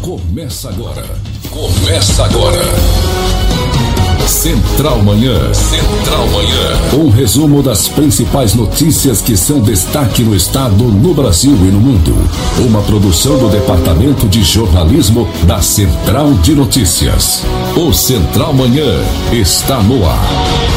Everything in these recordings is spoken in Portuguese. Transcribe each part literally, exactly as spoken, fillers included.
Começa agora. Começa agora. Central Manhã. Central Manhã. Um resumo das principais notícias que são destaque no estado, no Brasil e no mundo. Uma produção do Departamento de Jornalismo da Central de Notícias. O Central Manhã está no ar.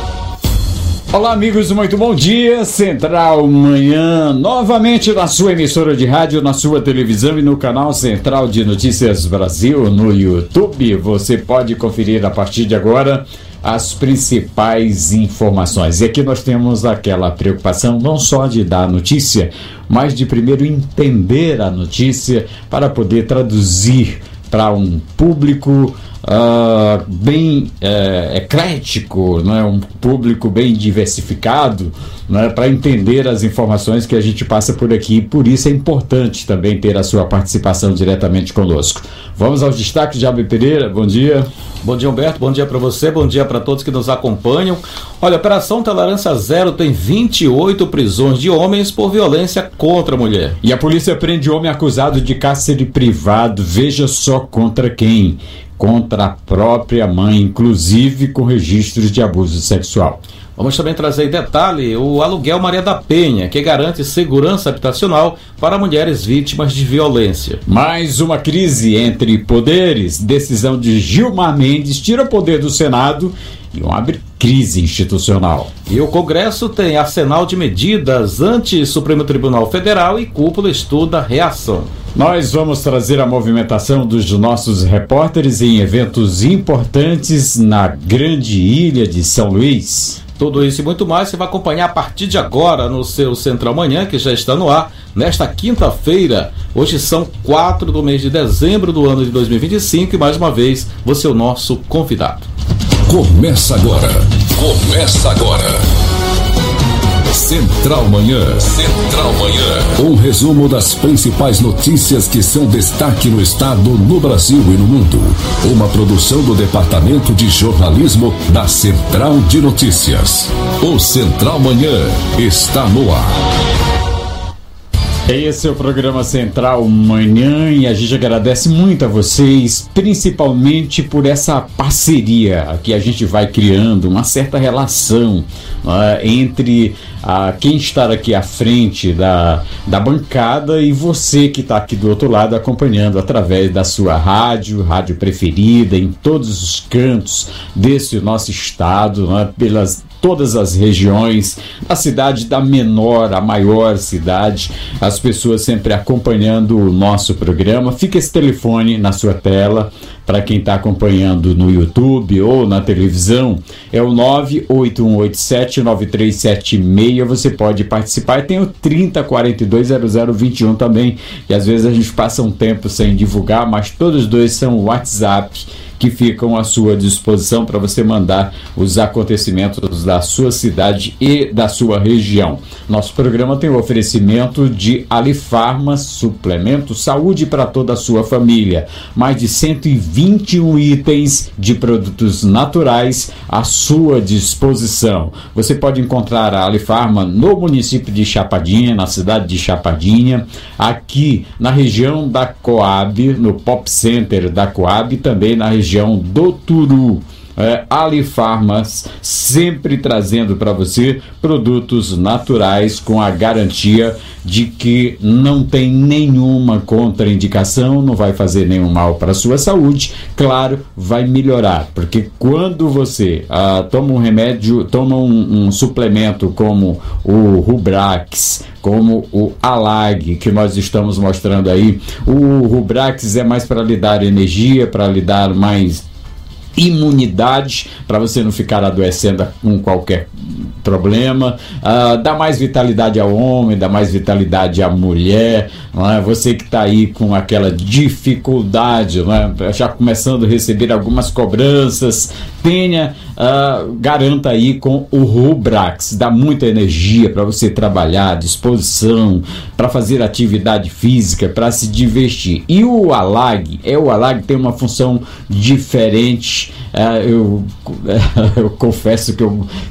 Olá, amigos, muito bom dia. Central Manhã, novamente na sua emissora de rádio, na sua televisão e no canal Central de Notícias Brasil no YouTube. Você pode conferir a partir de agora as principais informações. E aqui nós temos aquela preocupação não só de dar notícia, mas de primeiro entender a notícia para poder traduzir para um público Uh, bem uh, eclético, né? Um público bem diversificado, né? Para entender as informações que a gente passa por aqui. Por isso é importante também ter a sua participação diretamente conosco. Vamos aos destaques de Abel Pereira. Bom dia. Bom dia, Humberto. Bom dia para você. Bom dia para todos que nos acompanham. Olha, a Operação Tolerância Zero tem vinte e oito prisões de homens por violência contra a mulher. E a polícia prende homem acusado de cárcere privado. Veja só contra quem. Contra a própria mãe, inclusive com registros de abuso sexual. Vamos também trazer em detalhe o aluguel Maria da Penha, que garante segurança habitacional para mulheres vítimas de violência. Mais uma crise entre poderes. Decisão de Gilmar Mendes tira poder do Senado e não abre crise institucional. E o Congresso tem arsenal de medidas anti-Supremo Tribunal Federal e cúpula estuda reação. Nós vamos trazer a movimentação dos nossos repórteres em eventos importantes na grande ilha de São Luís. Tudo isso e muito mais você vai acompanhar a partir de agora no seu Central Manhã, que já está no ar, nesta quinta-feira. Hoje são quatro do mês de dezembro do ano de dois mil e vinte e cinco e mais uma vez você é o nosso convidado. Começa agora. Começa agora. Central Manhã. Central Manhã. Um resumo das principais notícias que são destaque no estado, no Brasil e no mundo. Uma produção do Departamento de Jornalismo da Central de Notícias. O Central Manhã está no ar. Esse é o programa Central Manhã e a gente agradece muito a vocês, principalmente por essa parceria que a gente vai criando, uma certa relação uh, entre uh, quem está aqui à frente da, da bancada e você que está aqui do outro lado acompanhando através da sua rádio, rádio preferida, em todos os cantos desse nosso estado, uh, pelas todas as regiões, a cidade da menor à maior cidade, as pessoas sempre acompanhando o nosso programa. Fica esse telefone na sua tela para quem está acompanhando no YouTube ou na televisão, é o nove oito um oito sete nove três sete seis. Você pode participar e tem o trinta quarenta e dois zero zero vinte e um também, e às vezes a gente passa um tempo sem divulgar, mas todos dois são WhatsApp que ficam à sua disposição para você mandar os acontecimentos da sua cidade e da sua região. Nosso programa tem o oferecimento de Alifarma, suplemento saúde para toda a sua família. Mais de cento e vinte e um itens de produtos naturais à sua disposição. Você pode encontrar a Alifarma no município de Chapadinha, na cidade de Chapadinha, aqui na região da Coab, no Pop Center da Coab, também na região do Turu. É, Alifarmas, sempre trazendo para você produtos naturais com a garantia de que não tem nenhuma contraindicação, não vai fazer nenhum mal para a sua saúde, claro, vai melhorar, porque quando você ah, toma um remédio, toma um, um suplemento como o Rubrax, como o Alag, que nós estamos mostrando aí, o Rubrax é mais para lhe dar energia, para lhe dar mais imunidade, para você não ficar adoecendo com qualquer problema, uh, dá mais vitalidade ao homem, dá mais vitalidade à mulher, não é? Você que está aí com aquela dificuldade, não é? Já começando a receber algumas cobranças, tenha, uh, garanta aí com o Rubrax, dá muita energia para você trabalhar, disposição, para fazer atividade física, para se divertir. E o Alag, é o Alag tem uma função diferente. Uh, eu, eu confesso que eu, que eu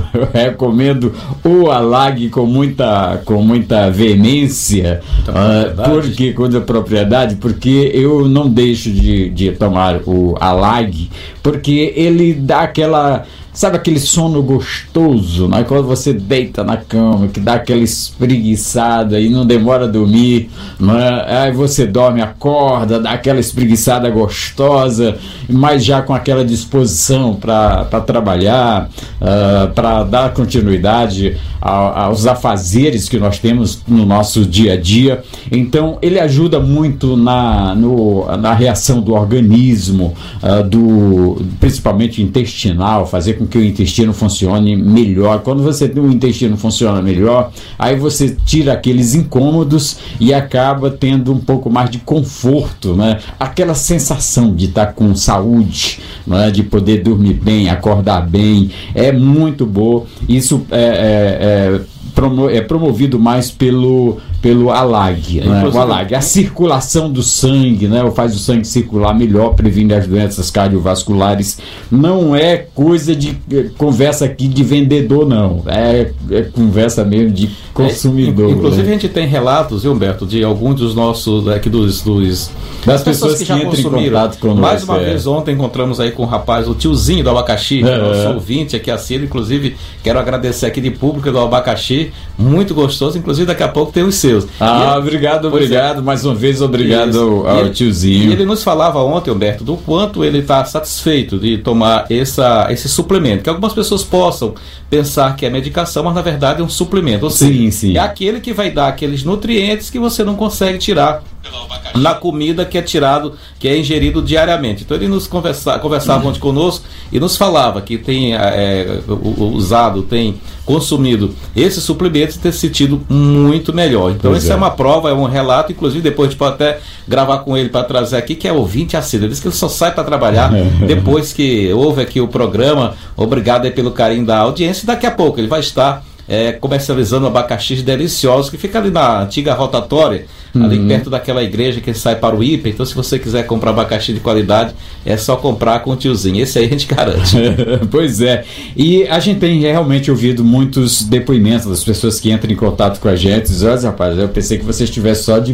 eu recomendo o Alag com muita, com muita veemência, uh, porque quando é propriedade, porque eu não deixo de, de tomar o Alag, porque ele dá aquela, sabe aquele sono gostoso, né? Quando você deita na cama, que dá aquela espreguiçada e não demora a dormir, né? Aí você dorme, acorda, dá aquela espreguiçada gostosa, mas já com aquela disposição para trabalhar, uh, para dar continuidade a, aos afazeres que nós temos no nosso dia a dia. Então ele ajuda muito na, no, na reação do organismo, uh, do, principalmente intestinal, fazer com que o intestino funcione melhor. Quando você o intestino funciona melhor, aí você tira aqueles incômodos e acaba tendo um pouco mais de conforto, né? Aquela sensação de estar com saúde, né? De poder dormir bem, acordar bem, é muito boa. Isso é, é, é, promo, é promovido mais pelo pelo Alag, né? O Alag, a circulação do sangue, né? Faz o sangue circular melhor, previne as doenças cardiovasculares. Não é coisa de conversa aqui de vendedor, não. É, é conversa mesmo de consumidor. É, inclusive, né? A gente tem relatos, viu, Humberto, de alguns dos nossos, aqui dos, dos das pessoas, pessoas que, que já consumiram. Conosco, mais uma é. vez, ontem encontramos aí com o rapaz, o tiozinho do abacaxi, que é nosso ouvinte aqui assino. Inclusive, quero agradecer aqui de público do abacaxi, muito gostoso. Inclusive, daqui a pouco tem os seus. Ah, ele, obrigado, obrigado. É. Mais uma vez, obrigado Isso. ao, ao ele, tiozinho. E ele nos falava ontem, Humberto, do quanto ele está satisfeito de tomar essa, esse suplemento. Que algumas pessoas possam pensar que é medicação, mas na verdade é um suplemento. Ou seja, sim, sim. é aquele que vai dar aqueles nutrientes que você não consegue tirar na comida que é tirado, que é ingerido diariamente. Então ele nos conversa, conversava ontem conosco e nos falava que tem é, usado, tem consumido esses suplementos e ter se sentido muito melhor. Então pois isso é. é uma prova, é um relato. Inclusive depois a gente pode até gravar com ele para trazer aqui, que é ouvinte assíduo. Ele disse que ele só sai para trabalhar depois que ouve aqui o programa. Obrigado aí pelo carinho da audiência. E daqui a pouco ele vai estar É, comercializando abacaxis deliciosos, que fica ali na antiga rotatória, uhum. ali perto daquela igreja que sai para o Hiper. Então, se você quiser comprar abacaxi de qualidade, é só comprar com o tiozinho. Esse aí a gente garante. Pois é. E a gente tem realmente ouvido muitos depoimentos das pessoas que entram em contato com a gente. Dizem, olha, rapaz, eu pensei que você estivesse só de,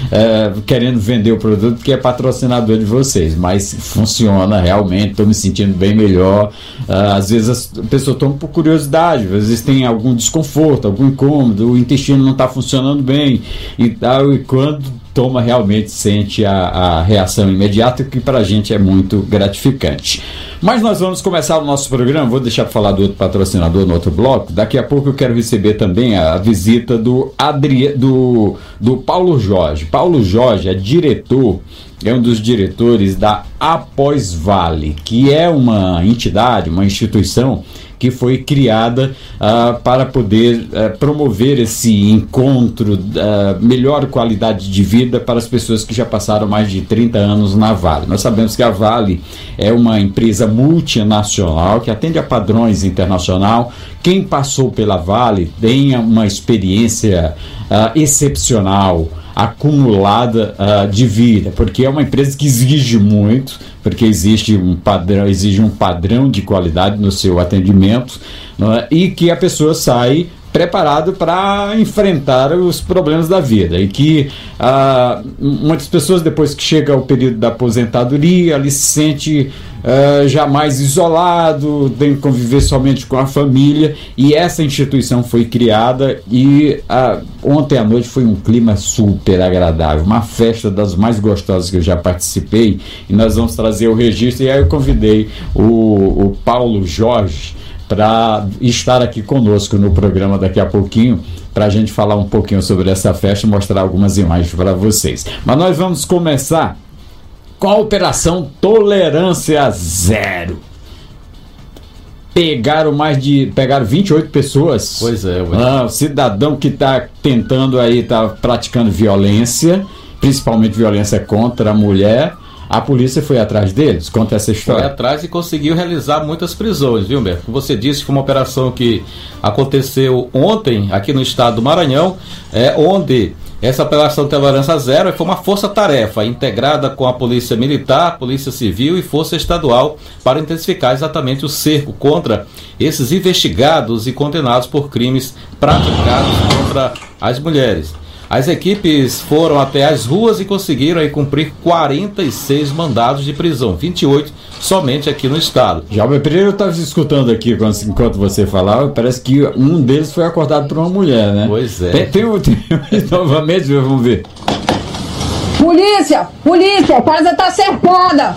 é, querendo vender o produto porque é patrocinador de vocês, mas funciona realmente, estou me sentindo bem melhor. Uh, às vezes a pessoa toma por curiosidade, às vezes tem algum desconforto, algum incômodo, o intestino não está funcionando bem e tal, e quando toma realmente sente a, a reação imediata, que para a gente é muito gratificante. Mas nós vamos começar o nosso programa. Vou deixar para falar do outro patrocinador no outro bloco. Daqui a pouco eu quero receber também a, a visita do, Adri... do, do Paulo Jorge. Paulo Jorge é diretor, é um dos diretores da Após Vale, que é uma entidade, uma instituição que foi criada uh, para poder uh, promover esse encontro, uh, melhor qualidade de vida para as pessoas que já passaram mais de trinta anos na Vale. Nós sabemos que a Vale é uma empresa multinacional que atende a padrões internacional. Quem passou pela Vale tem uma experiência uh, excepcional, acumulada uh, de vida, porque é uma empresa que exige muito, porque existe um padrão, exige um padrão de qualidade no seu atendimento, uh, e que a pessoa sai preparado para enfrentar os problemas da vida, e que uh, muitas pessoas, depois que chega o período da aposentadoria, ali se sente uh, já mais isolado, tem que conviver somente com a família, e essa instituição foi criada e uh, ontem à noite foi um clima super agradável, uma festa das mais gostosas que eu já participei, e nós vamos trazer o registro, e aí eu convidei o, o Paulo Jorge para estar aqui conosco no programa daqui a pouquinho, para a gente falar um pouquinho sobre essa festa e mostrar algumas imagens para vocês. Mas nós vamos começar com a Operação Tolerância Zero. Pegaram mais de. Pegaram vinte e oito pessoas. Pois é, ué. Ah, o cidadão que está tentando aí, está praticando violência, principalmente violência contra a mulher. A polícia foi atrás deles? Conta essa história. Foi atrás e conseguiu realizar muitas prisões, viu, Humberto? Como você disse, foi uma operação que aconteceu ontem aqui no estado do Maranhão, é, onde Essa Operação Tolerância Zero foi uma força-tarefa integrada com a Polícia Militar, Polícia Civil e Força Estadual para intensificar exatamente o cerco contra esses investigados e condenados por crimes praticados contra as mulheres. As equipes foram até as ruas e conseguiram aí cumprir quarenta e seis mandados de prisão, vinte e oito somente aqui no estado. Já o Pereira, eu estava escutando aqui enquanto você falava, parece que um deles foi acordado por uma mulher, né? Pois é. Tem, tem, um, tem novamente, vamos ver. Polícia! Polícia! A casa está cercada!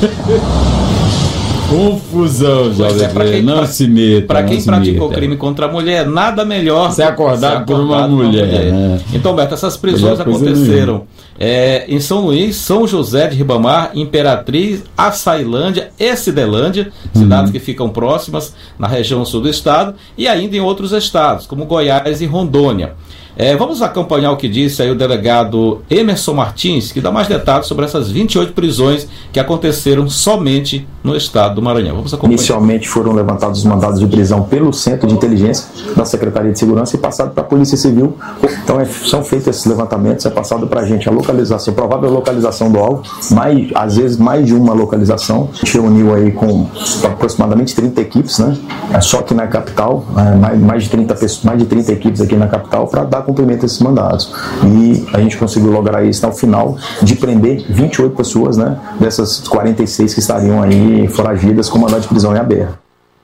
Confusão, Jovem é, quem, não pra, se meta. Para quem se praticou meta. crime contra a mulher, nada melhor ser acordado, ser acordado por uma mulher. mulher. Né? Então, Beto, essas prisões aconteceram é, em São Luís, São José de Ribamar, Imperatriz, Açailândia e Cidelândia, cidades uhum. que ficam próximas na região sul do estado, e ainda em outros estados, como Goiás e Rondônia. É, vamos acompanhar o que disse aí o delegado Emerson Martins, que dá mais detalhes sobre essas vinte e oito prisões que aconteceram somente no estado do Maranhão. Vamos acompanhar. Inicialmente foram levantados os mandados de prisão pelo Centro de Inteligência da Secretaria de Segurança e passado para a Polícia Civil. Então é, são feitos esses levantamentos, é passado para a gente a localização, a provável localização do alvo, mais, às vezes mais de uma localização. A gente reuniu aí com aproximadamente trinta equipes, né? É, só que na capital, é, mais, mais, de trinta pessoas, mais de trinta equipes aqui na capital para dar cumprimento a esses mandados. E a gente conseguiu lograr isso ao final de prender vinte e oito pessoas, né, dessas quarenta e seis que estariam aí foragidas com mandado de prisão em aberto.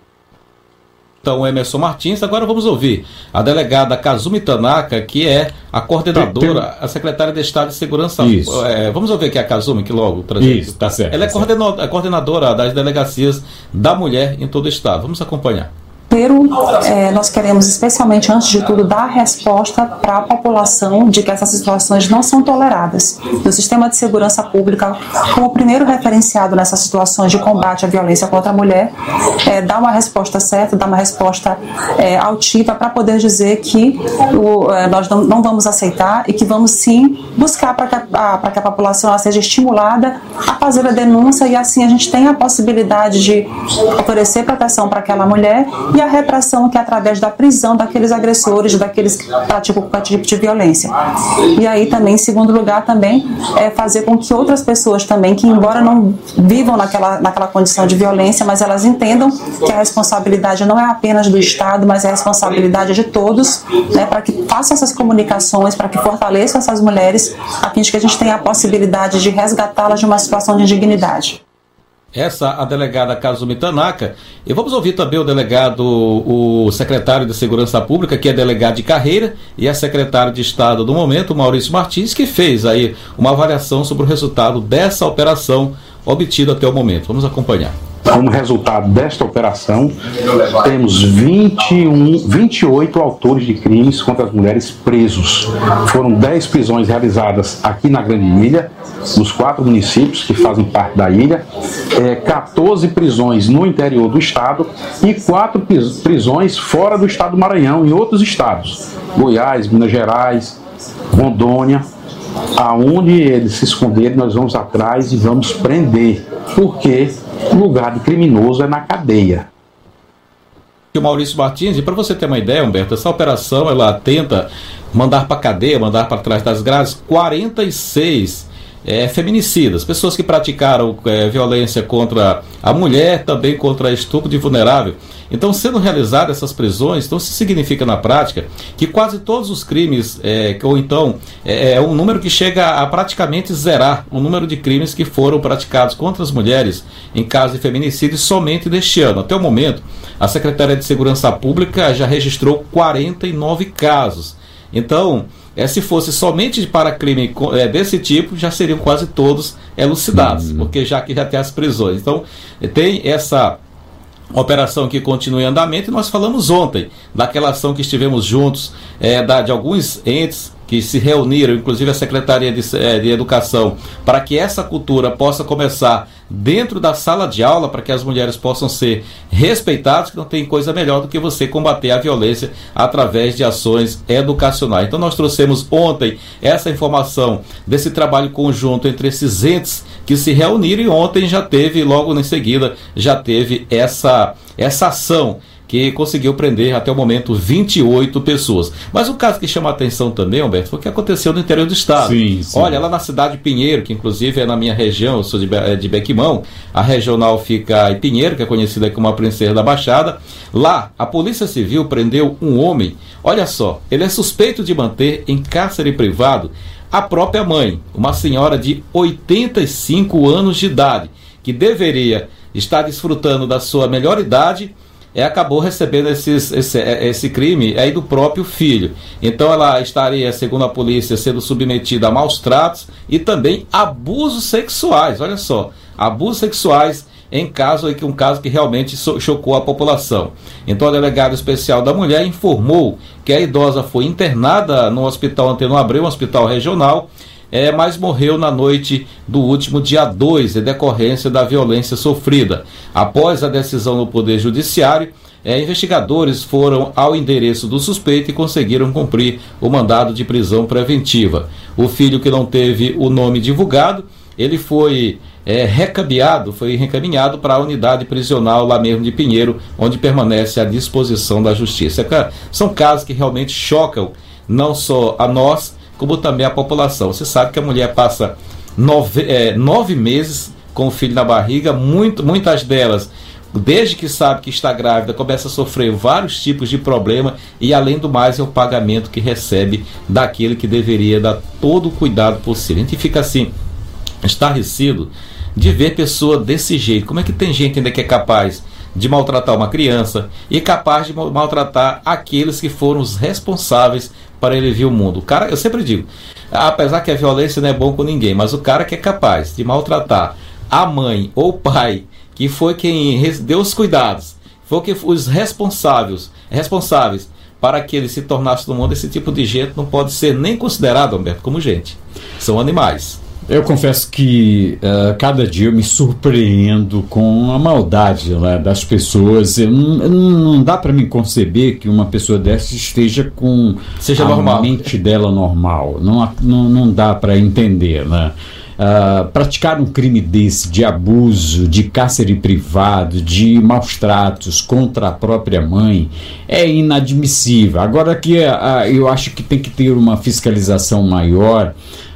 Então, Emerson Martins, agora vamos ouvir a delegada Kazumi Tanaka, que é a coordenadora, tem, tem... a secretária de Estado de Segurança. Isso. É, vamos ouvir aqui a Kazumi, que logo traz. Isso, tá certo. Ela é tá certo. coordenadora das delegacias da mulher em todo o estado. Vamos acompanhar. Primeiro, é, nós queremos, especialmente antes de tudo, dar resposta para a população de que essas situações não são toleradas. E o sistema de segurança pública, como primeiro referenciado nessas situações de combate à violência contra a mulher, é, dá uma resposta certa, dá uma resposta é, altiva para poder dizer que o, é, nós não, não vamos aceitar e que vamos sim buscar para que, a, que a população ela seja estimulada a fazer a denúncia e assim a gente tem a possibilidade de oferecer proteção para aquela mulher e a repressão que é através da prisão daqueles agressores, daqueles que praticam qualquer tipo de violência. E aí também, em segundo lugar, também é fazer com que outras pessoas também, que embora não vivam naquela, naquela condição de violência, mas elas entendam que a responsabilidade não é apenas do Estado, mas é a responsabilidade de todos, né, para que façam essas comunicações, para que fortaleçam essas mulheres, a fim de que a gente tenha a possibilidade de resgatá-las de uma situação de indignidade. Essa a delegada Kazumi Tanaka. E vamos ouvir também o delegado, o secretário de Segurança Pública, que é delegado de carreira, e a secretária de Estado do momento, Maurício Martins, que fez aí uma avaliação sobre o resultado dessa operação obtida até o momento. Vamos acompanhar. Como resultado desta operação, temos vinte e um, vinte e oito autores de crimes contra as mulheres presos. Foram dez prisões realizadas aqui na Grande Ilha, nos quatro municípios que fazem parte da ilha, é, quatorze prisões no interior do estado e quatro prisões fora do estado do Maranhão, em outros estados, Goiás, Minas Gerais, Rondônia. Aonde eles se esconderem, nós vamos atrás e vamos prender, porque o lugar de criminoso é na cadeia. O Maurício Martins, e para você ter uma ideia, Humberto, essa operação ela tenta mandar para a cadeia, mandar para trás das grades quarenta e seis é, feminicidas, pessoas que praticaram é, violência contra a mulher, também contra estupro de vulnerável. Então, sendo realizadas essas prisões, então isso significa na prática que quase todos os crimes, é, ou então é, é um número que chega a praticamente zerar o número de crimes que foram praticados contra as mulheres em caso de feminicídio somente deste ano. Até o momento, a Secretaria de Segurança Pública já registrou quarenta e nove casos. Então, é, se fosse somente para crime é, desse tipo, já seriam quase todos elucidados, uhum. porque já que já tem as prisões. Então, tem essa operação que continua em andamento, e nós falamos ontem daquela ação que estivemos juntos, é, da, de alguns entes que se reuniram, inclusive a Secretaria de, é, de Educação, para que essa cultura possa começar dentro da sala de aula, para que as mulheres possam ser respeitadas, que não tem coisa melhor do que você combater a violência através de ações educacionais. Então nós trouxemos ontem essa informação desse trabalho conjunto entre esses entes que se reuniram, e ontem já teve, logo em seguida, já teve essa, essa ação que conseguiu prender até o momento vinte e oito pessoas. Mas o caso que chama a atenção também, Humberto, foi o que aconteceu no interior do estado. Sim, sim. Olha, lá na cidade de Pinheiro, que inclusive é na minha região, eu sou de, Be- de Bequimão, a regional fica em Pinheiro, que é conhecida como a Princesa da Baixada. Lá, a Polícia Civil prendeu um homem, olha só, ele é suspeito de manter em cárcere privado a própria mãe, uma senhora de oitenta e cinco anos de idade, que deveria estar desfrutando da sua melhor idade, é, acabou recebendo esses, esse, esse crime aí do próprio filho. Então ela estaria, segundo a polícia, sendo submetida a maus tratos e também abusos sexuais. Olha só, abusos sexuais em caso, um caso que realmente chocou a população. Então o delegado especial da mulher informou que a idosa foi internada no hospital Antônio Abreu, um hospital regional, É, mas morreu na noite do último dia dois, em decorrência da violência sofrida. Após a decisão do Poder Judiciário, é, investigadores foram ao endereço do suspeito e conseguiram cumprir o mandado de prisão preventiva. O filho, que não teve o nome divulgado, ele foi é, recaminhado, foi recaminhado para a unidade prisional lá mesmo de Pinheiro, onde permanece à disposição da Justiça. São casos que realmente chocam não só a nós, como também a população. Você sabe que a mulher passa nove, é, nove meses com o filho na barriga, muito, muitas delas, desde que sabe que está grávida, começa a sofrer vários tipos de problema, e além do mais é o pagamento que recebe daquele que deveria dar todo o cuidado possível. A gente fica assim, estarrecido de ver pessoa desse jeito. Como é que tem gente ainda que é capaz de maltratar uma criança e capaz de maltratar aqueles que foram os responsáveis para ele vir o mundo? O cara, eu sempre digo, apesar que a violência não é bom com ninguém, mas o cara que é capaz de maltratar a mãe ou o pai, que foi quem deu os cuidados, foi que os responsáveis, responsáveis para que ele se tornasse no mundo, esse tipo de gente não pode ser nem considerado, Humberto, como gente. São animais. Eu confesso que uh, cada dia eu me surpreendo com a maldade, né, das pessoas. Eu não, eu não dá para me conceber que uma pessoa dessa esteja com Seja a normal. mente dela normal. Não, não, não dá para entender, né? Uh, praticar um crime desse, de abuso, de cárcere privado, de maus tratos contra a própria mãe, é inadmissível. Agora que uh, eu acho que tem que ter uma fiscalização maior.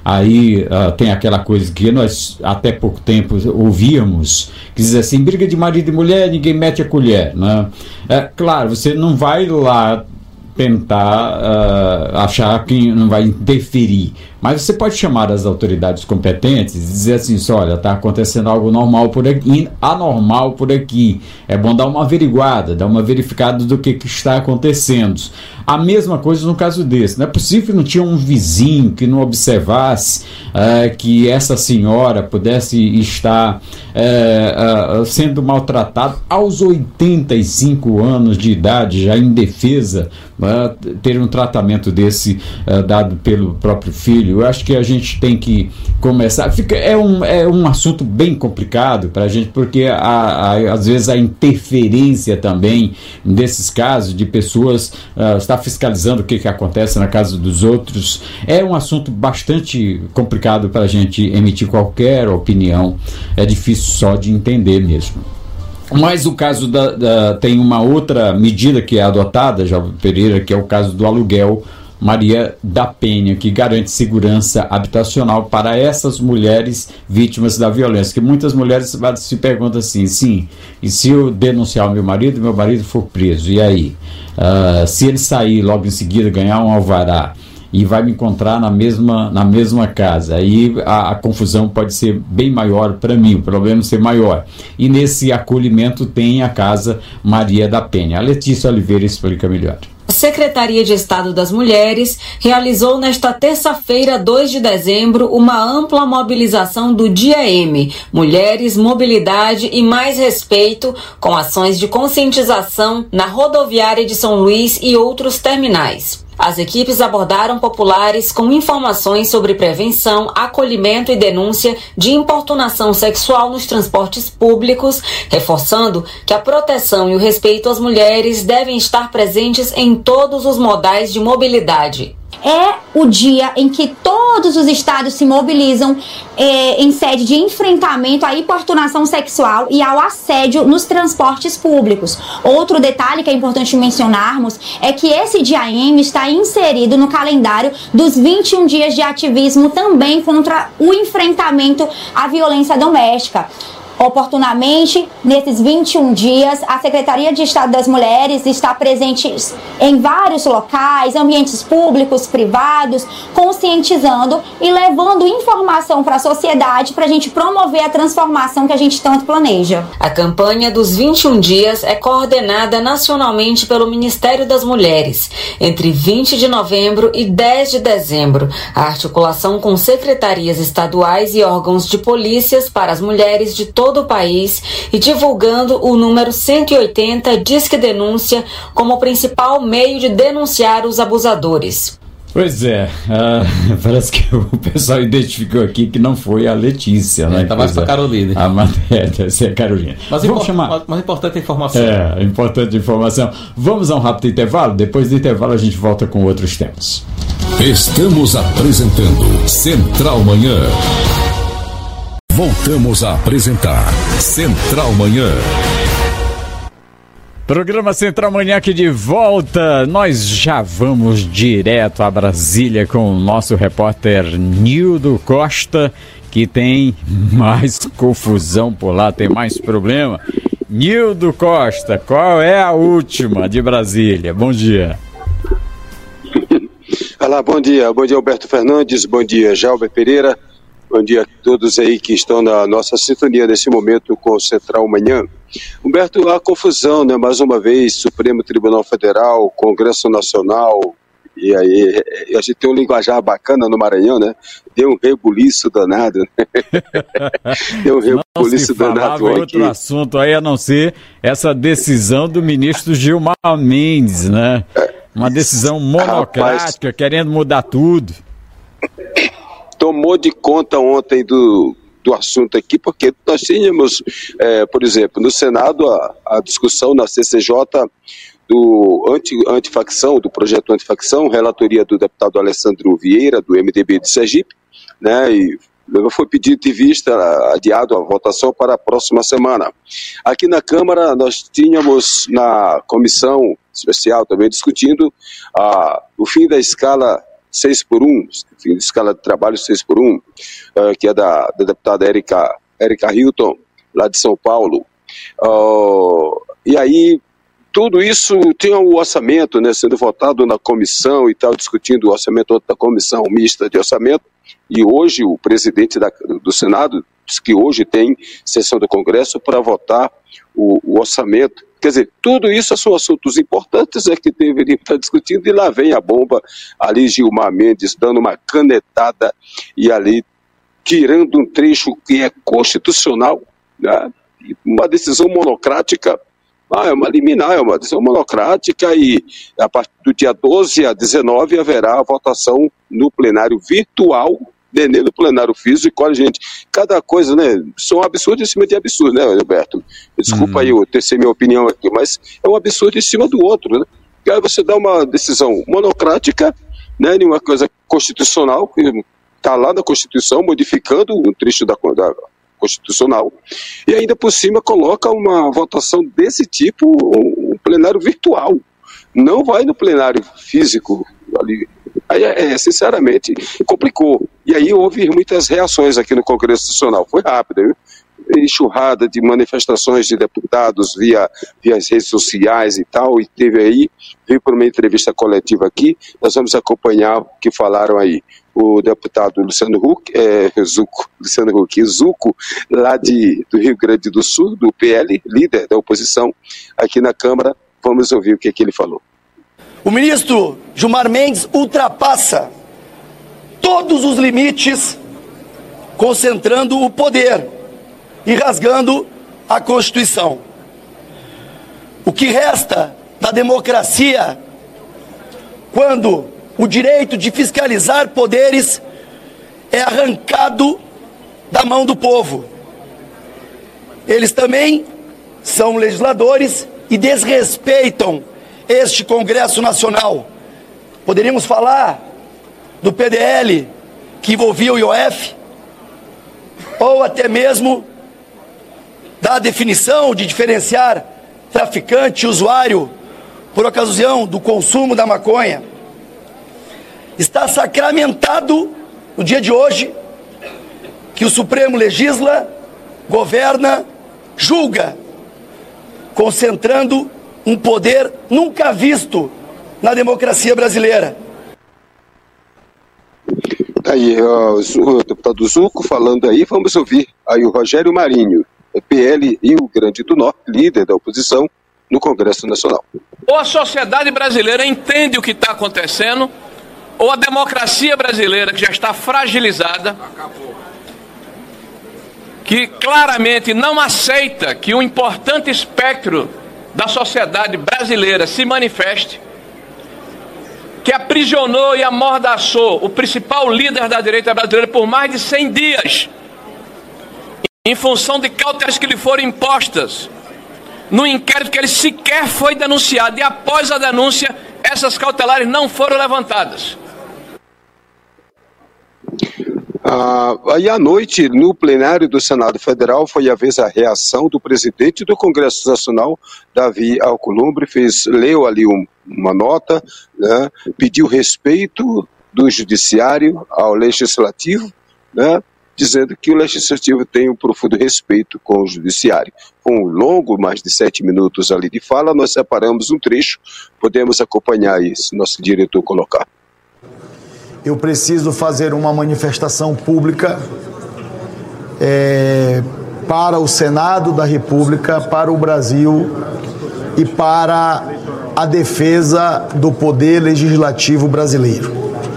Aí uh, tem aquela coisa que nós até pouco tempo ouvíamos, que diz assim, briga de marido e mulher, ninguém mete a colher, né? É, claro, você não vai lá tentar uh, achar que não vai interferir, mas você pode chamar as autoridades competentes e dizer assim, olha, está acontecendo algo normal por aqui, anormal por aqui, é bom dar uma averiguada, dar uma verificada do que, que está acontecendo. A mesma coisa no caso desse, não é possível que não tinha um vizinho que não observasse uh, que essa senhora pudesse estar uh, uh, sendo maltratada aos oitenta e cinco anos de idade, já indefesa, uh, ter um tratamento desse uh, dado pelo próprio filho. Eu acho que a gente tem que começar, fica, é, um, é um assunto bem complicado para a gente, porque a, a, às vezes a interferência também desses casos de pessoas uh, estar fiscalizando o que, que acontece na casa dos outros, é um assunto bastante complicado para a gente emitir qualquer opinião, é difícil só de entender mesmo. Mas o caso da, da tem uma outra medida que é adotada, Jovem Pereira, que é o caso do aluguel Maria da Penha, que garante segurança habitacional para essas mulheres vítimas da violência. Que muitas mulheres se perguntam assim, sim, e se eu denunciar o meu marido, meu marido for preso, e aí? Uh, se ele sair logo em seguida, ganhar um alvará, e vai me encontrar na mesma, na mesma casa, aí a, a confusão pode ser bem maior para mim, o problema ser maior. E nesse acolhimento tem a Casa Maria da Penha. A Letícia Oliveira explica melhor. A Secretaria de Estado das Mulheres realizou nesta terça-feira, dois de dezembro, uma ampla mobilização do Dia M, Mulheres, Mobilidade e Mais Respeito, com ações de conscientização na rodoviária de São Luís e outros terminais. As equipes abordaram populares com informações sobre prevenção, acolhimento e denúncia de importunação sexual nos transportes públicos, reforçando que a proteção e o respeito às mulheres devem estar presentes em todos os modais de mobilidade. é o dia em que todos os estados se mobilizam é, em sede de enfrentamento à importunação sexual e ao assédio nos transportes públicos. Outro detalhe que é importante mencionarmos é que esse dia M está inserido no calendário dos vinte e um dias de ativismo também contra o enfrentamento à violência doméstica. Oportunamente, nesses vinte e um dias, a Secretaria de Estado das Mulheres está presente em vários locais, ambientes públicos, privados, conscientizando e levando informação para a sociedade para a gente promover a transformação que a gente tanto planeja. A campanha dos vinte e um dias é coordenada nacionalmente pelo Ministério das Mulheres. Entre vinte de novembro e dez de dezembro, a articulação com secretarias estaduais e órgãos de polícias para as mulheres de todo o país e divulgando o número cento e oitenta Disque Denúncia como principal meio de denunciar os abusadores. Pois é, uh, parece que o pessoal identificou aqui que não foi a Letícia, né? Tá mais pra Carolina. A matéria, deve a Carolina. Mas vamos impor- chamar. Mas importante a informação. É, importante informação. Vamos a um rápido intervalo, depois do intervalo a gente volta com outros temas. Estamos apresentando Central Manhã. Voltamos a apresentar Central Manhã. Programa Central Manhã aqui de volta. Nós já vamos direto a Brasília com o nosso repórter Nildo Costa, que tem mais confusão por lá, tem mais problema. Nildo Costa, qual é a última de Brasília? Bom dia. Olá, bom dia. Bom dia, Alberto Fernandes. Bom dia, Jalber Pereira. Bom dia a todos aí que estão na nossa sintonia nesse momento com o Central Manhã. Humberto, a confusão, né? Mais uma vez, Supremo Tribunal Federal, Congresso Nacional, e aí a gente tem um linguajar bacana no Maranhão, né? Deu um rebuliço danado, né? Deu um rebuliço danado ontem. Outro assunto aí a não ser essa decisão do ministro Gilmar Mendes, né? Uma decisão monocrática, Rapaz, querendo mudar tudo. Tomou de conta ontem do, do assunto aqui, porque nós tínhamos, é, por exemplo, no Senado, a, a discussão na C C J do anti, antifacção, do projeto antifacção, relatoria do deputado Alessandro Vieira, do M D B de Sergipe, né, e foi pedido de vista, adiado a votação para a próxima semana. Aqui na Câmara, nós tínhamos na comissão especial também discutindo a, o fim da escala seis por um, fim de escala de trabalho seis por um, uh, que é da, da deputada Érica, Érica Hilton, lá de São Paulo. Uh, e aí, tudo isso tem o orçamento, né, sendo votado na comissão e tal, discutindo o orçamento da comissão mista de orçamento, e hoje o presidente da, do Senado diz que hoje tem sessão do Congresso para votar o, o orçamento. Quer dizer, tudo isso são assuntos importantes é que deveriam estar discutindo, e lá vem a bomba, ali Gilmar Mendes dando uma canetada e ali tirando um trecho que é constitucional, né? Uma decisão monocrática, ah, é uma liminar, é uma decisão monocrática, e a partir do dia doze a dezenove haverá a votação no plenário virtual, nem no plenário físico. Olha, gente, cada coisa, né, são absurdos em cima de absurdo, né, Roberto? Desculpa uhum. aí eu ter minha opinião aqui, mas é um absurdo em cima do outro, né? E aí você dá uma decisão monocrática, né, de uma coisa constitucional, que está lá na Constituição, modificando um trecho da, da Constitucional, e ainda por cima coloca uma votação desse tipo, um plenário virtual. Não vai no plenário físico ali. Aí, é, sinceramente, complicou. E aí houve muitas reações aqui no Congresso Nacional. Foi rápido, viu? Enxurrada de manifestações de deputados via, via as redes sociais e tal, e teve aí, veio para uma entrevista coletiva aqui, nós vamos acompanhar o que falaram aí. O deputado Luciano Huck, é, Zucco, Luciano Huck, Zucco, lá de, do Rio Grande do Sul, do P L, líder da oposição, aqui na Câmara. Vamos ouvir o que, que ele falou. O ministro Gilmar Mendes ultrapassa todos os limites, concentrando o poder e rasgando a Constituição. O que resta da democracia quando o direito de fiscalizar poderes é arrancado da mão do povo? Eles também são legisladores e desrespeitam este Congresso Nacional. Poderíamos falar do P D L que envolvia o I O F, ou até mesmo da definição de diferenciar traficante e usuário por ocasião do consumo da maconha. Está sacramentado no dia de hoje que o Supremo legisla, governa, julga, concentrando um poder nunca visto na democracia brasileira. Aí, ó, o deputado Zuco falando aí, vamos ouvir aí o Rogério Marinho, P L Rio Grande do Norte, líder da oposição no Congresso Nacional. Ou a sociedade brasileira entende o que está acontecendo, ou a democracia brasileira, que já está fragilizada, que claramente não aceita que um importante espectro da sociedade brasileira se manifeste, que aprisionou e amordaçou o principal líder da direita brasileira por mais de cem dias, em função de cautelas que lhe foram impostas, no inquérito que ele sequer foi denunciado, e após a denúncia, essas cautelares não foram levantadas. Ah, aí à noite, no plenário do Senado Federal, foi a vez a reação do presidente do Congresso Nacional, Davi Alcolumbre, fez, leu ali um, uma nota, né, pediu respeito do judiciário ao legislativo, né, dizendo que o legislativo tem um profundo respeito com o judiciário. Com um longo, mais de sete minutos ali de fala, nós separamos um trecho, podemos acompanhar isso, nosso diretor colocar. Eu preciso fazer uma manifestação pública é, para o Senado da República, para o Brasil e para a defesa do poder legislativo brasileiro.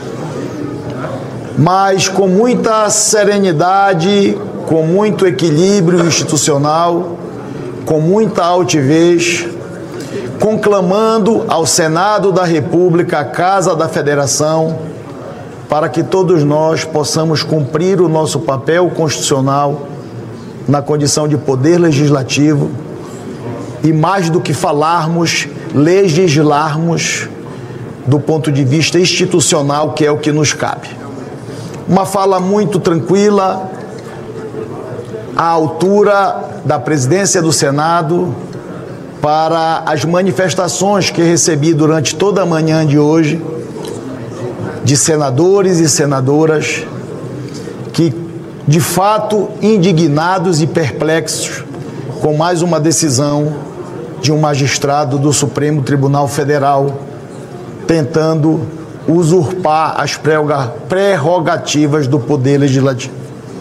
Mas com muita serenidade, com muito equilíbrio institucional, com muita altivez, conclamando ao Senado da República, a Casa da Federação, para que todos nós possamos cumprir o nosso papel constitucional na condição de poder legislativo e, mais do que falarmos, legislarmos do ponto de vista institucional, que é o que nos cabe. Uma fala muito tranquila, à altura da presidência do Senado, para as manifestações que recebi durante toda a manhã de hoje, de senadores e senadoras que, de fato, indignados e perplexos com mais uma decisão de um magistrado do Supremo Tribunal Federal tentando usurpar as prerrogativas do Poder Legislativo.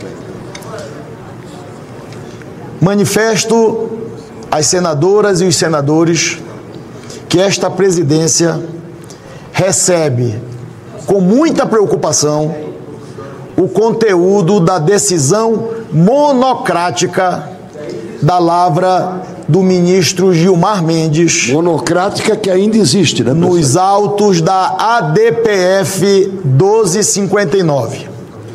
Manifesto às senadoras e os senadores que esta presidência recebe com muita preocupação o conteúdo da decisão monocrática da lavra do ministro Gilmar Mendes. Monocrática que ainda existe, né? Nos autos da A D P F doze cinquenta e nove.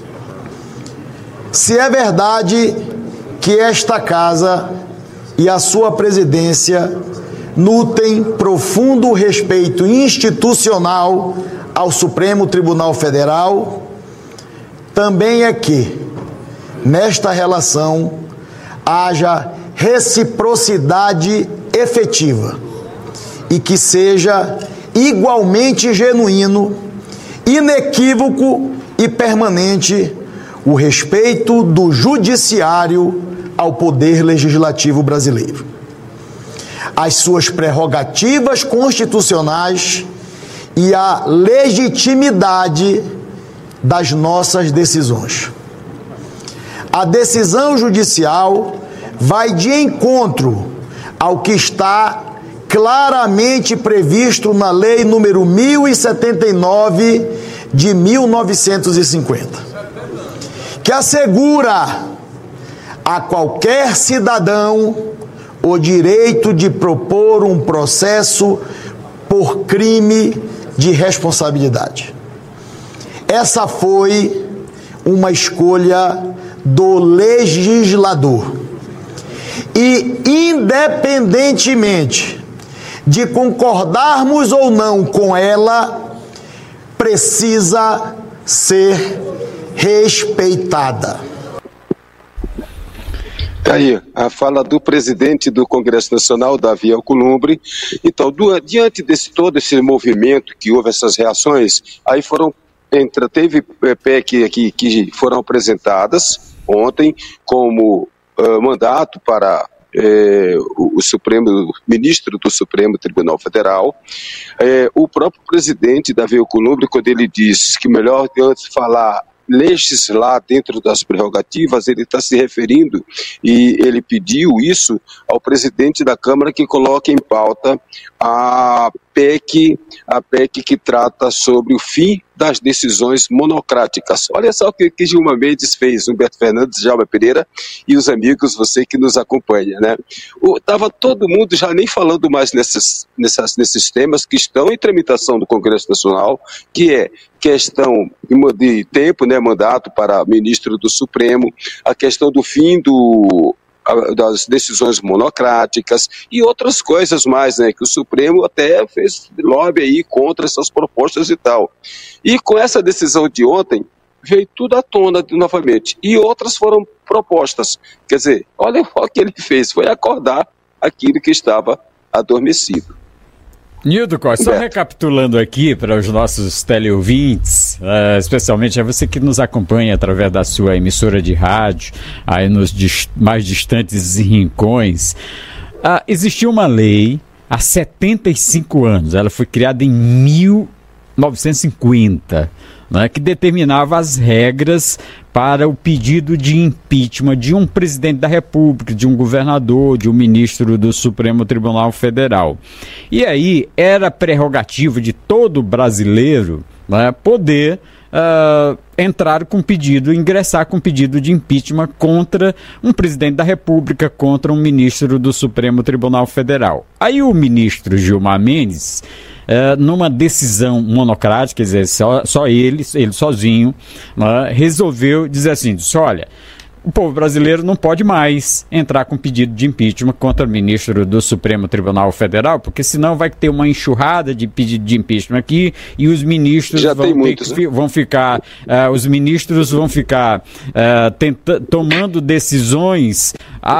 Se é verdade que esta casa e a sua presidência nutrem profundo respeito institucional ao Supremo Tribunal Federal, também é que, nesta relação, haja reciprocidade efetiva e que seja igualmente genuíno, inequívoco e permanente o respeito do judiciário ao poder legislativo brasileiro, as suas prerrogativas constitucionais e a legitimidade das nossas decisões. A decisão judicial vai de encontro ao que está claramente previsto na Lei número mil e setenta e nove de mil novecentos e cinquenta, que assegura a qualquer cidadão o direito de propor um processo por crime de responsabilidade. Essa foi uma escolha do legislador. E, independentemente de concordarmos ou não com ela, precisa ser respeitada. Tá aí a fala do presidente do Congresso Nacional, Davi Alcolumbre. Então, do, diante desse todo esse movimento que houve essas reações, aí foram entra, teve P E C aqui que foram apresentadas ontem como uh, mandato para É, o, o Supremo, o ministro do Supremo Tribunal Federal, é, o próprio presidente Davi Alcolumbre, quando ele diz que melhor antes falar legislar dentro das prerrogativas, ele está se referindo e ele pediu isso ao presidente da Câmara que coloque em pauta a P E C, a P E C que trata sobre o fim das decisões monocráticas. Olha só o que, que Gilmar Mendes fez, Humberto Fernandes, Djalma Pereira e os amigos, você que nos acompanha, né? Estava todo mundo já nem falando mais nesses, nessas, nesses temas que estão em tramitação do Congresso Nacional, que é questão de tempo, né, mandato para ministro do Supremo, a questão do fim do... das decisões monocráticas e outras coisas mais, né, que o Supremo até fez lobby aí contra essas propostas e tal. E com essa decisão de ontem, veio tudo à tona novamente. E outras foram propostas. Quer dizer, olha o que ele fez, foi acordar aquilo que estava adormecido. Nildo Costa, só recapitulando aqui para os nossos teleouvintes, uh, especialmente a você que nos acompanha através da sua emissora de rádio, aí nos dist- mais distantes rincões, uh, existiu uma lei há setenta e cinco anos, ela foi criada em mil novecentos e cinquenta, né, que determinava as regras para o pedido de impeachment de um presidente da República, de um governador, de um ministro do Supremo Tribunal Federal. E aí era prerrogativa de todo brasileiro, né, poder uh, entrar com pedido, ingressar com pedido de impeachment contra um presidente da República, contra um ministro do Supremo Tribunal Federal. Aí o ministro Gilmar Mendes, Uh, numa decisão monocrática, quer dizer, só, só ele, ele sozinho, uh, resolveu dizer assim, disse, olha, o povo brasileiro não pode mais entrar com pedido de impeachment contra o ministro do Supremo Tribunal Federal, porque senão vai ter uma enxurrada de pedido de impeachment aqui e os ministros Já vão, tem ter muitos, que, né? vão ficar, uh, os ministros vão ficar uh, tenta, tomando decisões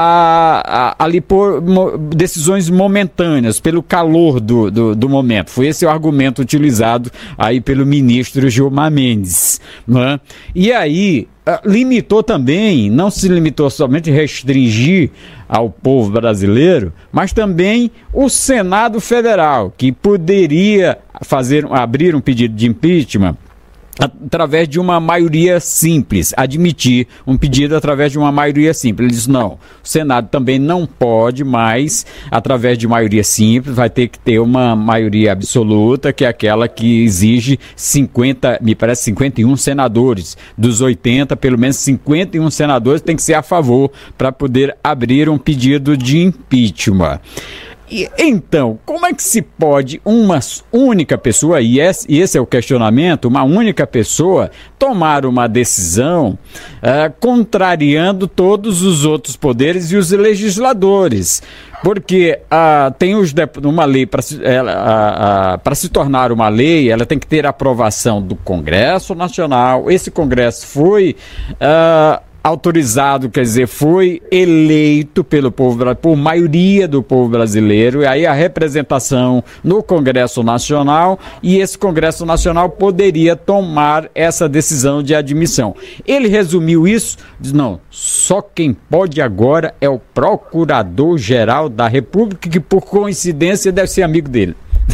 a, a, ali por mo, decisões momentâneas, pelo calor do, do, do momento. Foi esse o argumento utilizado aí pelo ministro Gilmar Mendes, né? E aí limitou também, não se limitou somente a restringir ao povo brasileiro, mas também o Senado Federal, que poderia fazer, abrir um pedido de impeachment através de uma maioria simples, admitir um pedido através de uma maioria simples. Ele disse, não, o Senado também não pode mais, através de maioria simples, vai ter que ter uma maioria absoluta, que é aquela que exige cinquenta, me parece cinquenta e um senadores, dos oitenta, pelo menos cinquenta e um senadores tem que ser a favor para poder abrir um pedido de impeachment. E, então, como é que se pode uma única pessoa, e esse, e esse é o questionamento, uma única pessoa tomar uma decisão uh, contrariando todos os outros poderes e os legisladores? Porque uh, tem os dep- uma lei, para se, uh, uh, uh, se tornar uma lei, ela tem que ter aprovação do Congresso Nacional. Esse Congresso foi... Uh, autorizado, quer dizer, foi eleito pelo povo, por maioria do povo brasileiro, e aí a representação no Congresso Nacional, e esse Congresso Nacional poderia tomar essa decisão de admissão. Ele resumiu isso, diz, não, só quem pode agora é o Procurador-Geral da República, que por coincidência deve ser amigo dele.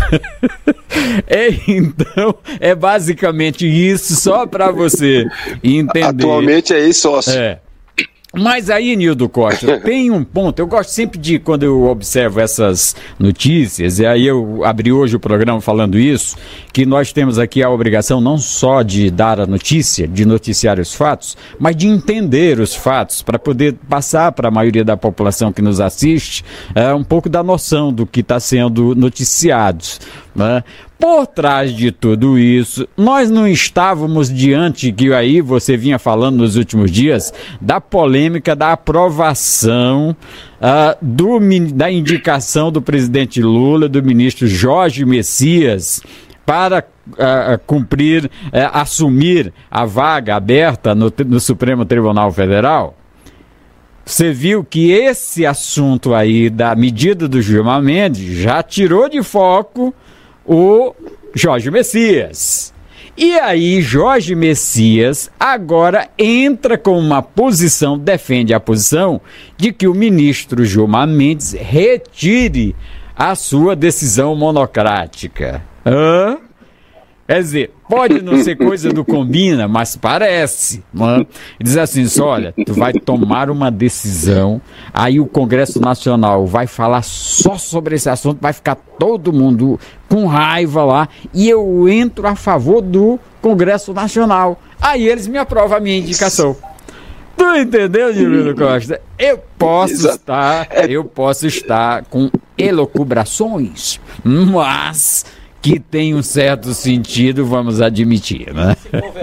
É, então, é basicamente isso, só para você entender. Atualmente é isso, sócio. É. Mas aí, Nildo Costa, tem um ponto, eu gosto sempre de, quando eu observo essas notícias, e aí eu abri hoje o programa falando isso, que nós temos aqui a obrigação não só de dar a notícia, de noticiar os fatos, mas de entender os fatos, para poder passar para a maioria da população que nos assiste é, um pouco da noção do que está sendo noticiado, né? Por trás de tudo isso, nós não estávamos diante, que aí você vinha falando nos últimos dias, da polêmica da aprovação uh, do, da indicação do presidente Lula, do ministro Jorge Messias, para uh, cumprir, uh, assumir a vaga aberta no, no Supremo Tribunal Federal, você viu que esse assunto aí da medida do Gilmar Mendes já tirou de foco o Jorge Messias. E aí Jorge Messias agora entra com uma posição, defende a posição de que o ministro Gilmar Mendes retire a sua decisão monocrática. Hã? Quer dizer, pode não ser coisa do combina, mas parece. Mano. Diz assim, só, olha, tu vai tomar uma decisão, aí o Congresso Nacional vai falar só sobre esse assunto, vai ficar todo mundo com raiva lá, e eu entro a favor do Congresso Nacional. Aí eles me aprovam a minha indicação. Tu entendeu, Divino Costa? Eu posso Exato. estar, eu posso estar com elucubrações, mas que tem um certo sentido, vamos admitir, né?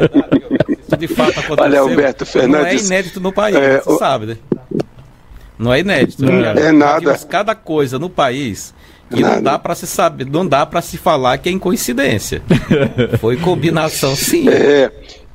De fato aconteceu. Olha, Alberto Fernandes, não é inédito no país, é, você o... sabe, né? Não é inédito. Não né? é nada. Cada coisa no país que nada. não dá para se saber, não dá para se falar que é incoincidência. Foi combinação, sim. É.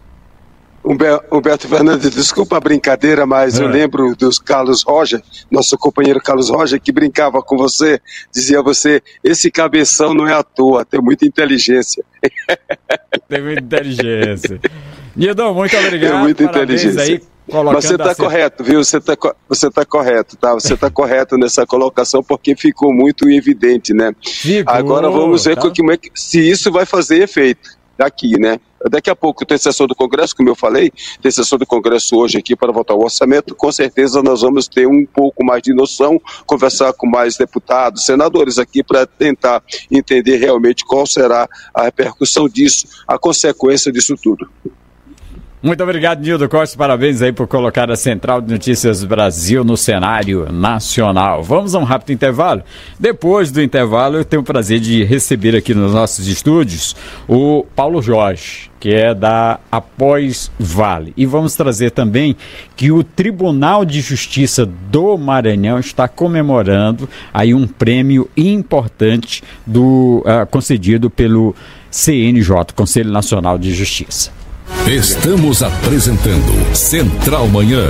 Humberto Fernandes, desculpa a brincadeira, mas é. eu lembro dos Carlos Roger, nosso companheiro Carlos Roger, que brincava com você, dizia a você, esse cabeção não é à toa, tem muita inteligência. Tem muita inteligência. Nildon, muito obrigado. Tem muita inteligência. Aí, mas você está correto, viu? Você está você tá correto, tá? Você está correto nessa colocação, porque ficou muito evidente, né? Ficou, Agora vamos ver tá? como é que, se isso vai fazer efeito daqui, né? Daqui a pouco tem sessão do Congresso, como eu falei, tem sessão do Congresso hoje aqui para votar o orçamento, com certeza nós vamos ter um pouco mais de noção, conversar com mais deputados, senadores aqui para tentar entender realmente qual será a repercussão disso, a consequência disso tudo. Muito obrigado, Nildo Costa, parabéns aí por colocar a Central de Notícias Brasil no cenário nacional. Vamos a um rápido intervalo. Depois do intervalo, eu tenho o prazer de receber aqui nos nossos estúdios o Paulo Jorge, que é da Após Vale. E vamos trazer também que o Tribunal de Justiça do Maranhão está comemorando aí um prêmio importante do, uh, concedido pelo C N J, Conselho Nacional de Justiça. Estamos apresentando Central Manhã.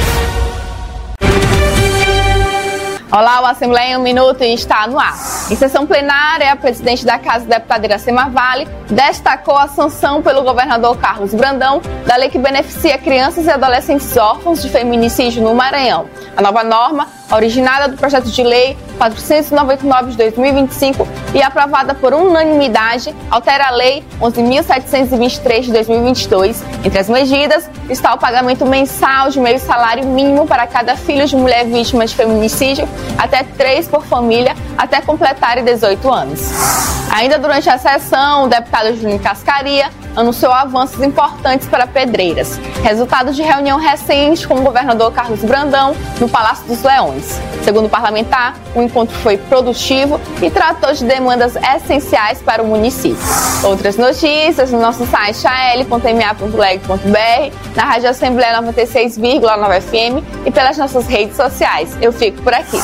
Olá, o Assembleia em um Minuto está no ar. Em sessão plenária, a presidente da Casa, deputada Iracema Vale, destacou a sanção pelo governador Carlos Brandão da lei que beneficia crianças e adolescentes órfãos de feminicídio no Maranhão. A nova norma, originada do projeto de lei quatrocentos e noventa e nove de dois mil e vinte e cinco e aprovada por unanimidade, altera a lei onze mil setecentos e vinte e três de dois mil e vinte e dois. Entre as medidas está o pagamento mensal de meio salário mínimo para cada filho de mulher vítima de feminicídio, até três por família, até completarem dezoito anos. Ainda durante a sessão, o deputado Júnior Cascaria anunciou avanços importantes para Pedreiras, resultado de reunião recente com o governador Carlos Brandão no Palácio dos Leões. Segundo o parlamentar, o encontro foi produtivo e tratou de demandas essenciais para o município. Outras notícias no nosso site a l ponto m a ponto leg ponto b r, na Rádio Assembleia noventa e seis vírgula nove F M e pelas nossas redes sociais. Eu fico por aqui.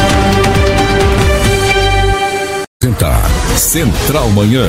Central Manhã.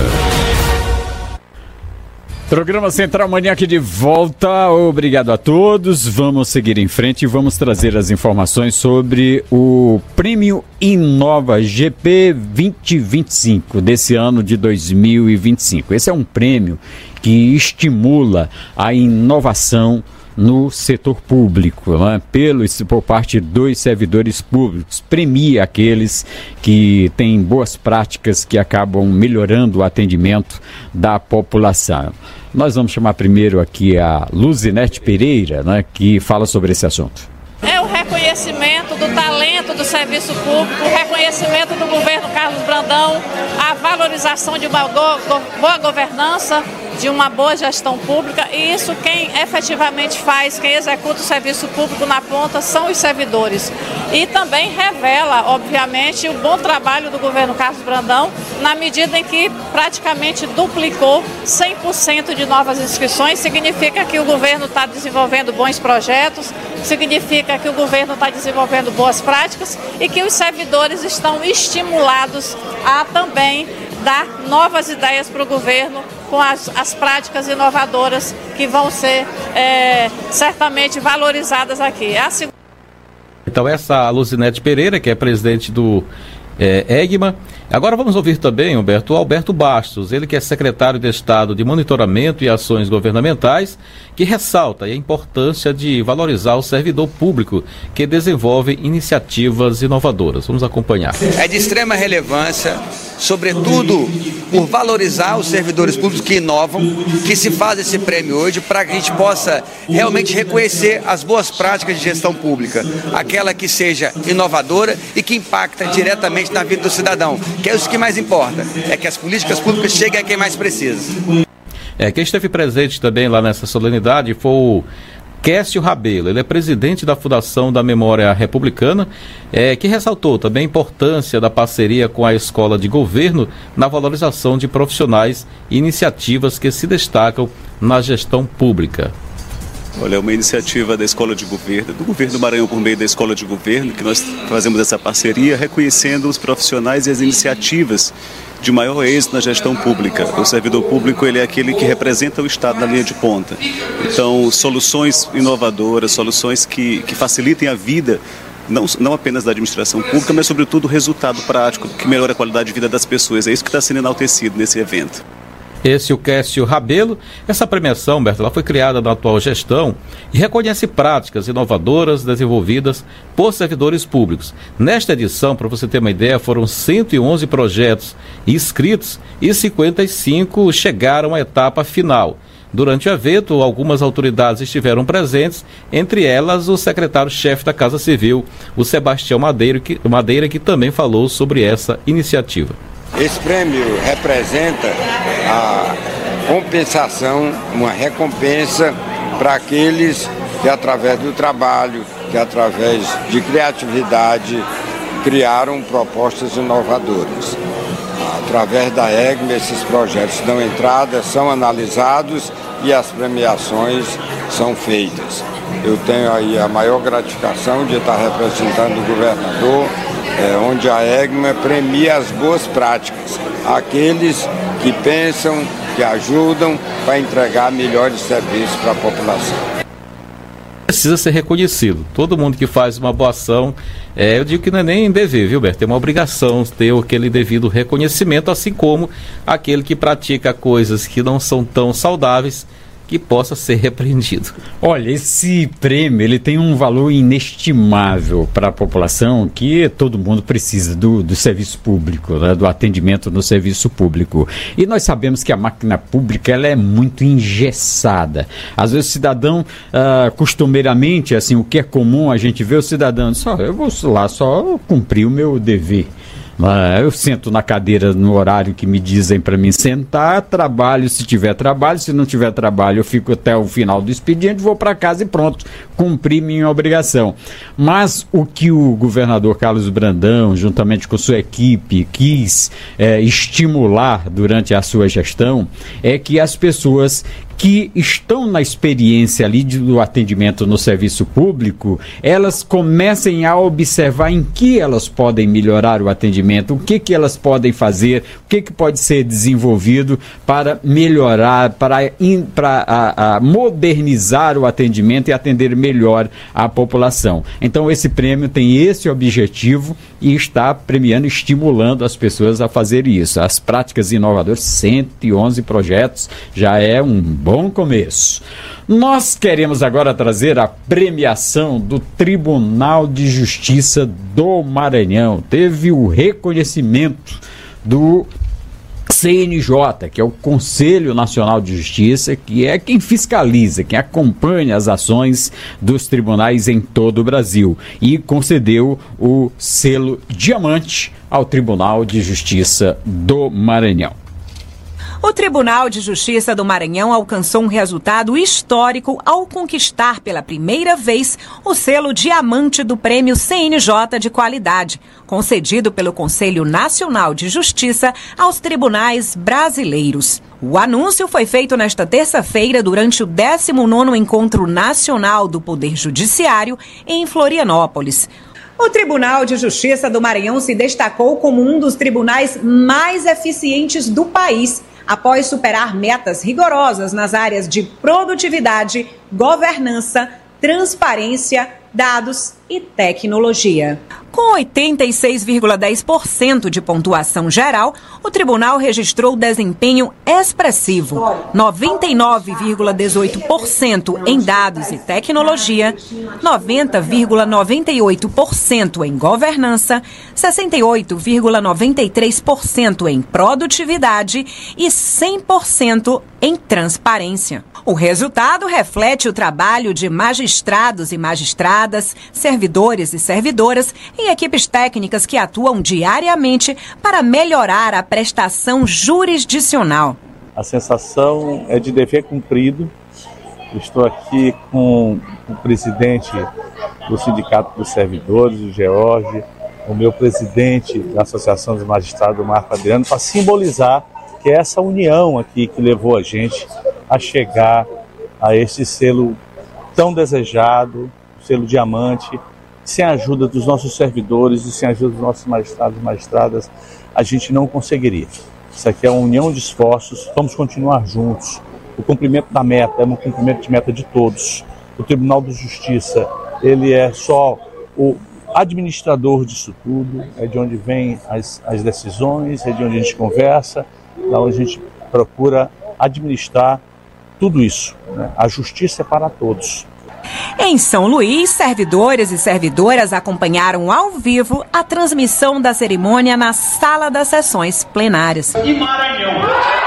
Programa Central Manhã aqui de volta. Obrigado a todos. Vamos seguir em frente e vamos trazer as informações sobre o Prêmio Inova G P vinte vinte e cinco desse ano de dois mil e vinte e cinco. Esse é um prêmio que estimula a inovação no setor público, né? Pelo, por parte dos servidores públicos, premia aqueles que têm boas práticas que acabam melhorando o atendimento da população. Nós vamos chamar primeiro aqui a Luzinete Pereira, né, que fala sobre esse assunto. É o reconhecimento do talento do serviço público, o reconhecimento do governo Carlos Brandão, a valorização de uma go- go- boa governança, de uma boa gestão pública, e isso quem efetivamente faz, quem executa o serviço público na ponta são os servidores. E também revela, obviamente, o bom trabalho do governo Carlos Brandão, na medida em que praticamente duplicou cem por cento de novas inscrições. Significa que o governo está desenvolvendo bons projetos, significa que o governo está desenvolvendo boas práticas e que os servidores estão estimulados a também dar novas ideias para o governo com as, as práticas inovadoras que vão ser é, certamente valorizadas aqui. É a segunda... Então essa a Luzinete Pereira, que é presidente do é, EGMA. Agora vamos ouvir também, Humberto, o Alberto Bastos, ele que é secretário de Estado de Monitoramento e Ações Governamentais, que ressalta a importância de valorizar o servidor público que desenvolve iniciativas inovadoras. Vamos acompanhar. É de extrema relevância, sobretudo por valorizar os servidores públicos que inovam, que se faz esse prêmio hoje, para que a gente possa realmente reconhecer as boas práticas de gestão pública, aquela que seja inovadora e que impacta diretamente na vida do cidadão, que é isso que mais importa, é que as políticas públicas cheguem a quem mais precisa. É, quem esteve presente também lá nessa solenidade foi o Kécio Rabelo, ele é presidente da Fundação da Memória Republicana, é, que ressaltou também a importância da parceria com a Escola de Governo na valorização de profissionais e iniciativas que se destacam na gestão pública. Olha, é uma iniciativa da Escola de Governo, do Governo do Maranhão por meio da Escola de Governo, que nós fazemos essa parceria, reconhecendo os profissionais e as iniciativas de maior êxito na gestão pública. O servidor público, ele é aquele que representa o Estado na linha de ponta. Então, soluções inovadoras, soluções que, que facilitem a vida, não, não apenas da administração pública, mas sobretudo o resultado prático, que melhora a qualidade de vida das pessoas. É isso que está sendo enaltecido nesse evento. Esse é o Kécio Rabelo. Essa premiação, Humberto, ela foi criada na atual gestão e reconhece práticas inovadoras desenvolvidas por servidores públicos. Nesta edição, para você ter uma ideia, foram cento e onze projetos inscritos e cinquenta e cinco chegaram à etapa final. Durante o evento, algumas autoridades estiveram presentes, entre elas o secretário-chefe da Casa Civil, o Sebastião Madeira, que, Madeira, que também falou sobre essa iniciativa. Esse prêmio representa a compensação, uma recompensa para aqueles que, através do trabalho, que através de criatividade, criaram propostas inovadoras. Através da EGMA, esses projetos dão entrada, são analisados e as premiações são feitas. Eu tenho aí a maior gratificação de estar representando o governador, é, onde a EGMA premia as boas práticas, aqueles que pensam, que ajudam para entregar melhores serviços para a população. Precisa ser reconhecido. Todo mundo que faz uma boa ação, é, eu digo que não é nem dever, viu, Berto? É uma obrigação ter aquele devido reconhecimento, assim como aquele que pratica coisas que não são tão saudáveis, que possa ser repreendido. Olha, esse prêmio ele tem um valor inestimável para a população, que todo mundo precisa do, do serviço público, né, do atendimento no serviço público. E nós sabemos que a máquina pública ela é muito engessada. Às vezes o cidadão, ah, costumeiramente, assim, o que é comum a gente vê o cidadão, só, eu vou lá só cumprir o meu dever. Eu sento na cadeira no horário que me dizem para mim sentar, trabalho se tiver trabalho, se não tiver trabalho eu fico até o final do expediente, vou para casa e pronto, cumpri minha obrigação. Mas o que o governador Carlos Brandão, juntamente com sua equipe, quis é, estimular durante a sua gestão é que as pessoas que estão na experiência ali do atendimento no serviço público, elas comecem a observar em que elas podem melhorar o atendimento, o que que elas podem fazer, o que que pode ser desenvolvido para melhorar, para, in, para a, a modernizar o atendimento e atender melhor a população. Então esse prêmio tem esse objetivo e está premiando, estimulando as pessoas a fazer isso. As práticas inovadoras, cento e onze projetos, já é um bom começo. Nós queremos agora trazer a premiação do Tribunal de Justiça do Maranhão. Teve o reconhecimento do C N J, que é o Conselho Nacional de Justiça, que é quem fiscaliza, quem acompanha as ações dos tribunais em todo o Brasil, e concedeu o selo diamante ao Tribunal de Justiça do Maranhão. O Tribunal de Justiça do Maranhão alcançou um resultado histórico ao conquistar pela primeira vez o selo diamante do Prêmio C N J de Qualidade, concedido pelo Conselho Nacional de Justiça aos tribunais brasileiros. O anúncio foi feito nesta terça-feira durante o décimo nono Encontro Nacional do Poder Judiciário em Florianópolis. O Tribunal de Justiça do Maranhão se destacou como um dos tribunais mais eficientes do país, após superar metas rigorosas nas áreas de produtividade, governança, transparência, dados e tecnologia. Com oitenta e seis vírgula dez por cento de pontuação geral, o tribunal registrou desempenho expressivo, noventa e nove vírgula dezoito por cento em dados e tecnologia, noventa vírgula noventa e oito por cento em governança, sessenta e oito vírgula noventa e três por cento em produtividade e cem por cento em transparência. O resultado reflete o trabalho de magistrados e magistradas, servidores e servidoras e equipes técnicas que atuam diariamente para melhorar a prestação jurisdicional. A sensação é de dever cumprido. Estou aqui com o presidente do Sindicato dos Servidores, o George, o meu presidente da Associação dos Magistrados, o Marco Adriano, para simbolizar que é essa união aqui que levou a gente a chegar a este selo tão desejado, o selo diamante. Sem a ajuda dos nossos servidores e sem a ajuda dos nossos magistrados e magistradas, a gente não conseguiria. Isso aqui é uma união de esforços, vamos continuar juntos. O cumprimento da meta é um cumprimento de meta de todos. O Tribunal de Justiça, ele é só o administrador disso tudo, é de onde vêm as, as decisões, é de onde a gente conversa, então a gente procura administrar tudo isso, né? A justiça é para todos. Em São Luís, servidores e servidoras acompanharam ao vivo a transmissão da cerimônia na sala das sessões plenárias. E Maranhão.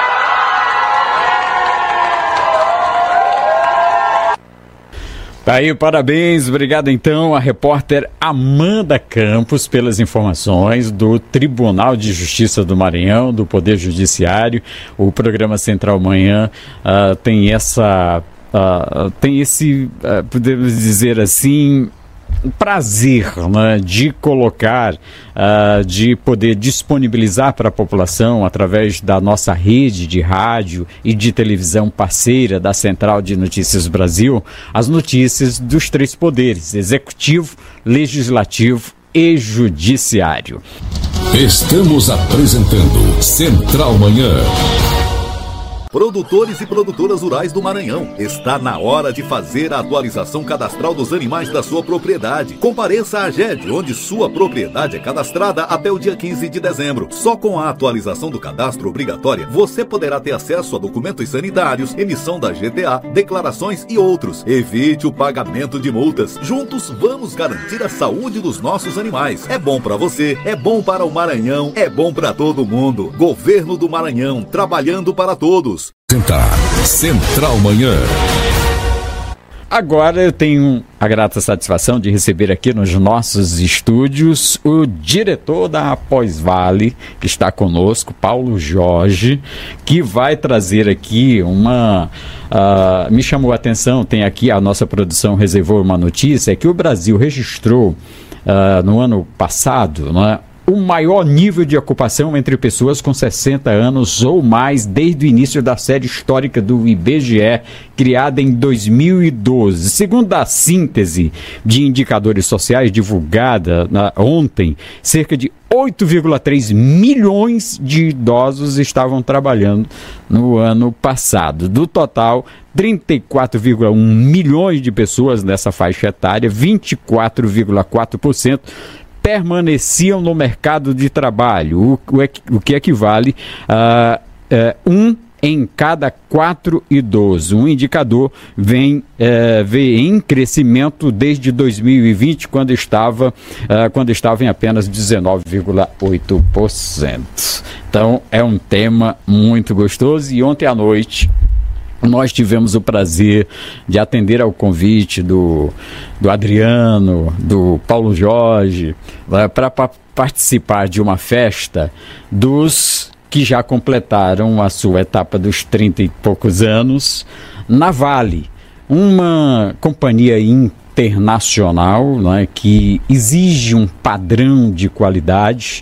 Tá aí, parabéns, obrigado então a repórter Amanda Campos pelas informações do Tribunal de Justiça do Maranhão, do Poder Judiciário. O programa Central Manhã uh, tem essa, uh, tem esse, uh, podemos dizer assim, prazer, né, de colocar, uh, de poder disponibilizar para a população, através da nossa rede de rádio e de televisão parceira da Central de Notícias Brasil, as notícias dos três poderes: executivo, legislativo e judiciário. Estamos apresentando Central Manhã. Produtores e produtoras rurais do Maranhão, está na hora de fazer a atualização cadastral dos animais da sua propriedade. Compareça à AGED, onde sua propriedade é cadastrada até o dia quinze de dezembro. Só com a atualização do cadastro obrigatória, você poderá ter acesso a documentos sanitários, emissão da G T A, declarações e outros. Evite o pagamento de multas. Juntos, vamos garantir a saúde dos nossos animais. É bom para você, é bom para o Maranhão, é bom para todo mundo. Governo do Maranhão, trabalhando para todos. Central Manhã. Agora eu tenho a grata satisfação de receber aqui nos nossos estúdios o diretor da Pós-Vale, que está conosco, Paulo Jorge, que vai trazer aqui uma... Uh, me chamou a atenção, tem aqui a nossa produção reservou uma notícia, é que o Brasil registrou uh, no ano passado, não é, o maior nível de ocupação entre pessoas com sessenta anos ou mais desde o início da série histórica do I B G E, criada em dois mil e doze. Segundo a síntese de indicadores sociais divulgada na, ontem, cerca de oito vírgula três milhões de idosos estavam trabalhando no ano passado. Do total, trinta e quatro vírgula um milhões de pessoas nessa faixa etária, vinte e quatro vírgula quatro por cento permaneciam no mercado de trabalho, o, o, o que equivale a uh, um em cada quatro idosos. Um indicador vem, uh, vem em crescimento desde dois mil e vinte, quando estava, uh, quando estava em apenas dezenove vírgula oito por cento. Então é um tema muito gostoso, e ontem à noite nós tivemos o prazer de atender ao convite do, do Adriano, do Paulo Jorge, para pa- participar de uma festa dos que já completaram a sua etapa dos trinta e poucos anos na Vale, uma companhia internacional, né, que exige um padrão de qualidade.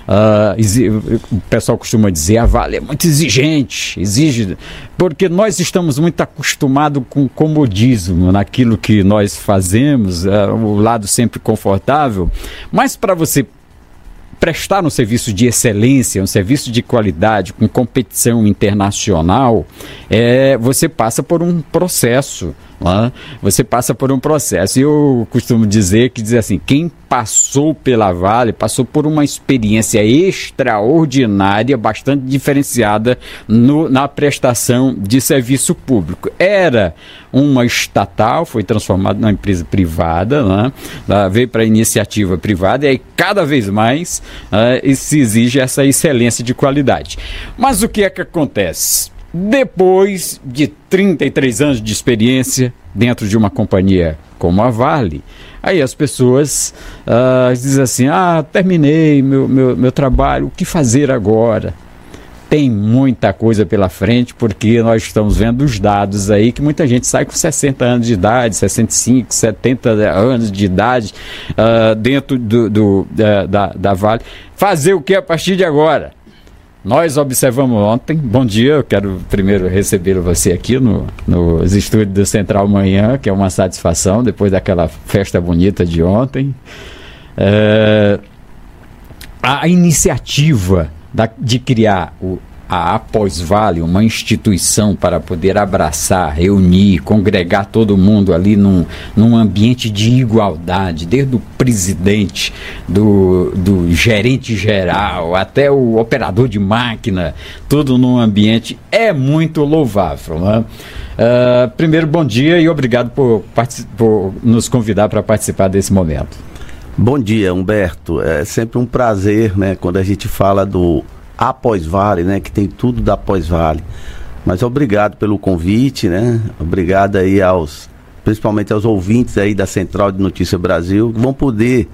Uh, o pessoal costuma dizer, a Vale é muito exigente, exige, porque nós estamos muito acostumados com o comodismo naquilo que nós fazemos, uh, o lado sempre confortável, mas para você prestar um serviço de excelência, um serviço de qualidade, com competição internacional, é, você passa por um processo, né? Você passa por um processo. Eu costumo dizer que diz assim, quem passou pela Vale, passou por uma experiência extraordinária, bastante diferenciada no, na prestação de serviço público. Era uma estatal, foi transformada numa empresa privada, né? Ela veio para a iniciativa privada e aí cada vez mais uh, se exige essa excelência de qualidade. Mas o que é que acontece? Depois de trinta e três anos de experiência dentro de uma companhia como a Vale, aí as pessoas uh, dizem assim, ah, terminei meu, meu, meu trabalho, o que fazer agora? Tem muita coisa pela frente, porque nós estamos vendo os dados aí, que muita gente sai com sessenta anos de idade, sessenta e cinco, setenta anos de idade, uh, dentro do, do, uh, da, da Vale. Fazer o que a partir de agora? Nós observamos ontem, bom dia, eu quero primeiro receber você aqui no, nos estúdios do Central Manhã, que é uma satisfação, depois daquela festa bonita de ontem. É, a iniciativa da, de criar o, a Após-Vale, uma instituição para poder abraçar, reunir, congregar todo mundo ali num, num ambiente de igualdade, desde o presidente, do, do gerente geral, até o operador de máquina, tudo num ambiente, é muito louvável, né? Uh, primeiro, bom dia e obrigado por, por nos convidar para participar desse momento. Bom dia, Humberto. É sempre um prazer, né, quando a gente fala do Após-Vale, né, que tem tudo da Após-Vale. Mas obrigado pelo convite, né? Obrigado aí aos, principalmente aos ouvintes aí da Central de Notícia Brasil, que vão poder,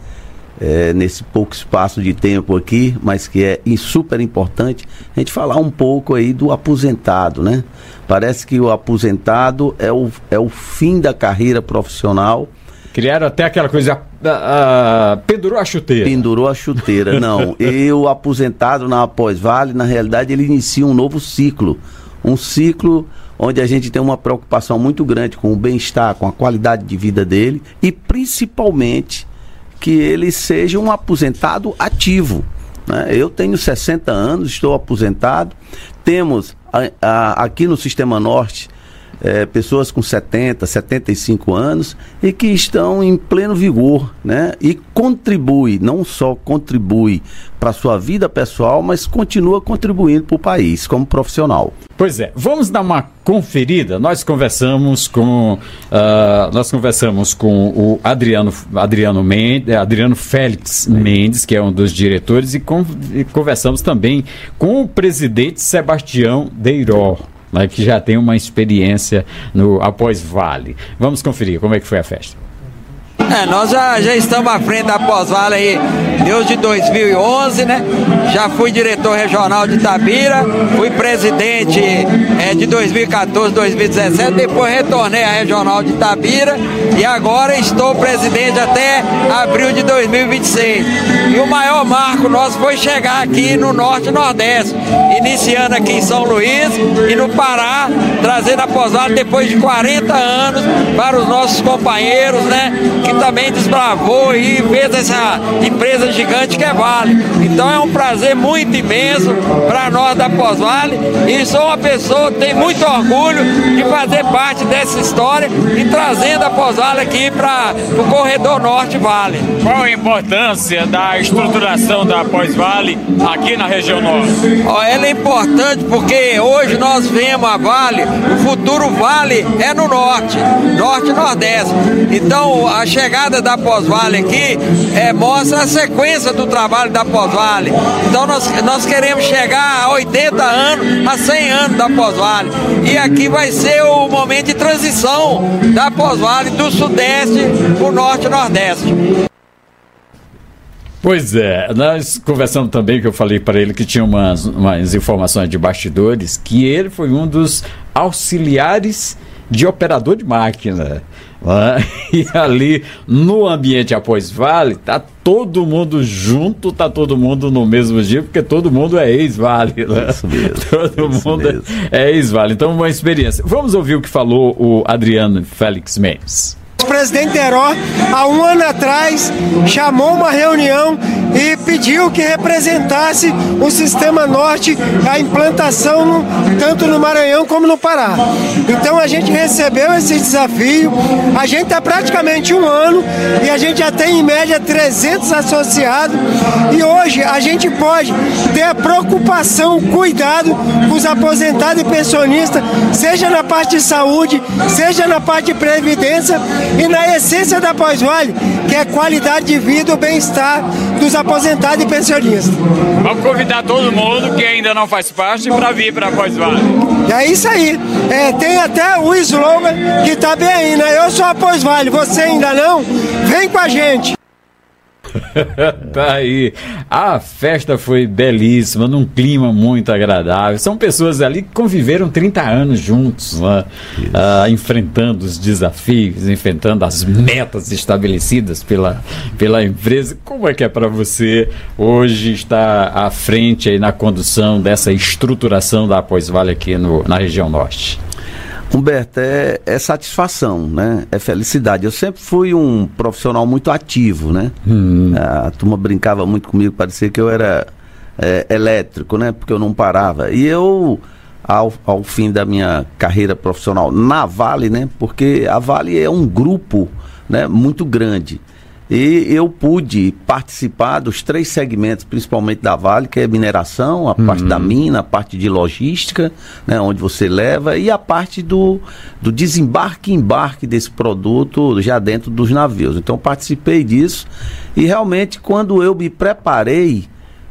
é, nesse pouco espaço de tempo aqui, mas que é super importante, a gente falar um pouco aí do aposentado, né? Parece que o aposentado é o, é o fim da carreira profissional. Criaram até aquela coisa, uh, uh, pendurou a chuteira. Pendurou a chuteira, não. E o aposentado na Após-Vale, na realidade, ele inicia um novo ciclo. Um ciclo onde a gente tem uma preocupação muito grande com o bem-estar, com a qualidade de vida dele e, principalmente, que ele seja um aposentado ativo, né? Eu tenho sessenta anos, estou aposentado. Temos a, a, aqui no Sistema Norte, É, pessoas com setenta, setenta e cinco anos e que estão em pleno vigor, né? E contribui, não só contribui para a sua vida pessoal, mas continua contribuindo para o país como profissional. Pois é, vamos dar uma conferida. Nós conversamos com uh, nós conversamos com o Adriano Adriano Mendes, Adriano Félix Mendes, que é um dos diretores, e, com, e conversamos também com o presidente Sebastião Deiró, né, que já tem uma experiência no Após-Vale. Vamos conferir como é que foi a festa. É, nós já, já estamos à frente da Após-Vale aí desde dois mil e onze, né? Já fui diretor regional de Itabira, fui presidente é, de dois mil e quatorze, dois mil e dezessete, depois retornei à regional de Itabira e agora estou presidente até abril de dois mil e vinte e seis. E o maior marco nosso foi chegar aqui no Norte e Nordeste, iniciando aqui em São Luís e no Pará, trazendo a Após-Vale depois de quarenta anos para os nossos companheiros, né? Que também desbravou e fez essa empresa gigante que é Vale. Então é um prazer muito imenso para nós da Após-Vale e sou uma pessoa que tem muito orgulho de fazer parte dessa história e trazendo a Após-Vale aqui para o Corredor Norte Vale. Qual a importância da estruturação da Após-Vale aqui na região norte? Oh, ela é importante porque hoje nós vemos a Vale, o futuro Vale é no norte, norte e nordeste. Então a chegada da Após-Vale aqui é, mostra a sequência do trabalho da Após-Vale. Então nós, nós queremos chegar a oitenta anos, a cem anos da Após-Vale. E aqui vai ser o momento de transição da Após-Vale do Sudeste para o Norte e Nordeste. Pois é, nós conversamos também, que eu falei para ele que tinha umas, umas informações de bastidores, que ele foi um dos auxiliares de operador de máquina. Né? E ali no ambiente após Vale, tá todo mundo junto, tá todo mundo no mesmo dia, porque todo mundo é ex-Vale. Né? Isso mesmo. Todo isso mundo mesmo. é ex-Vale. Então, uma experiência. Vamos ouvir o que falou o Adriano Félix Mendes. O presidente Teró, há um ano atrás, chamou uma reunião e pediu que representasse o Sistema Norte, a implantação no, tanto no Maranhão como no Pará. Então a gente recebeu esse desafio, a gente está praticamente um ano e a gente já tem em média trezentos associados e hoje a gente pode ter a preocupação, cuidado com os aposentados e pensionistas, seja na parte de saúde, seja na parte de previdência, e na essência da Pós-Vale, que é qualidade de vida e o bem-estar dos aposentados e pensionistas. Vamos convidar todo mundo que ainda não faz parte para vir para a Pós-Vale. É isso aí. É, tem até o slogan que está bem aí, né? Eu sou a Pós-Vale, você ainda não? Vem com a gente. Tá aí. A festa foi belíssima, num clima muito agradável. São pessoas ali que conviveram trinta anos juntos, né? ah, enfrentando os desafios, enfrentando as metas estabelecidas pela, pela empresa. Como é que é para você hoje estar à frente aí na condução dessa estruturação da Pós-Vale aqui no, na região norte? Humberto, é, é satisfação, né? É felicidade. Eu sempre fui um profissional muito ativo, né? Hum. A turma brincava muito comigo, parecia que eu era é, elétrico, né? Porque eu não parava. E eu, ao, ao fim da minha carreira profissional na Vale, né? Porque a Vale é um grupo, né, muito grande. E eu pude participar dos três segmentos, principalmente da Vale, que é mineração, a uhum. parte da mina, a parte de logística, né, onde você leva, e a parte do, do desembarque e embarque desse produto já dentro dos navios. Então participei disso e realmente quando eu me preparei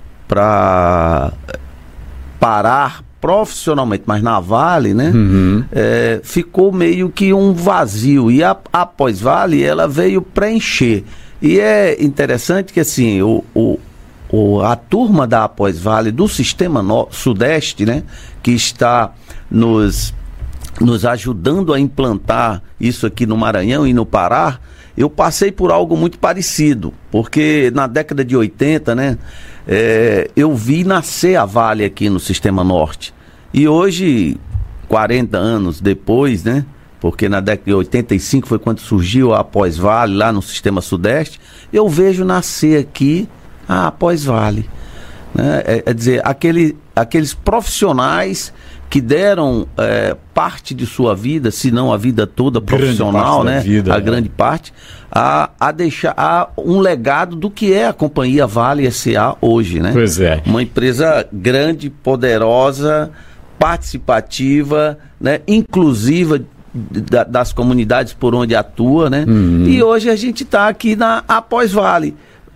para parar profissionalmente, mas na Vale, né, uhum. é, ficou meio que um vazio. E a, a Pós-Vale, ela veio preencher. E é interessante que, assim, o, o, o, a turma da Pós-Vale do Sistema no, Sudeste, né, que está nos, nos ajudando a implantar isso aqui no Maranhão e no Pará, eu passei por algo muito parecido, porque na década de oitenta, né, é, eu vi nascer a Vale aqui no Sistema Norte. E hoje, quarenta anos depois, né, porque na década de oitenta e cinco foi quando surgiu a Pós-Vale lá no Sistema Sudeste, eu vejo nascer aqui a Pós-Vale. Né? É, é dizer, aquele, aqueles profissionais que deram é, parte de sua vida, se não a vida toda profissional, né? Vida, a é. grande parte, a, a deixar a, um legado do que é a Companhia Vale S A hoje. Né? Pois é. Uma empresa grande, poderosa, participativa, né? Inclusiva, Da, das comunidades por onde atua, né? Uhum. E hoje a gente está aqui na Pós-Vale,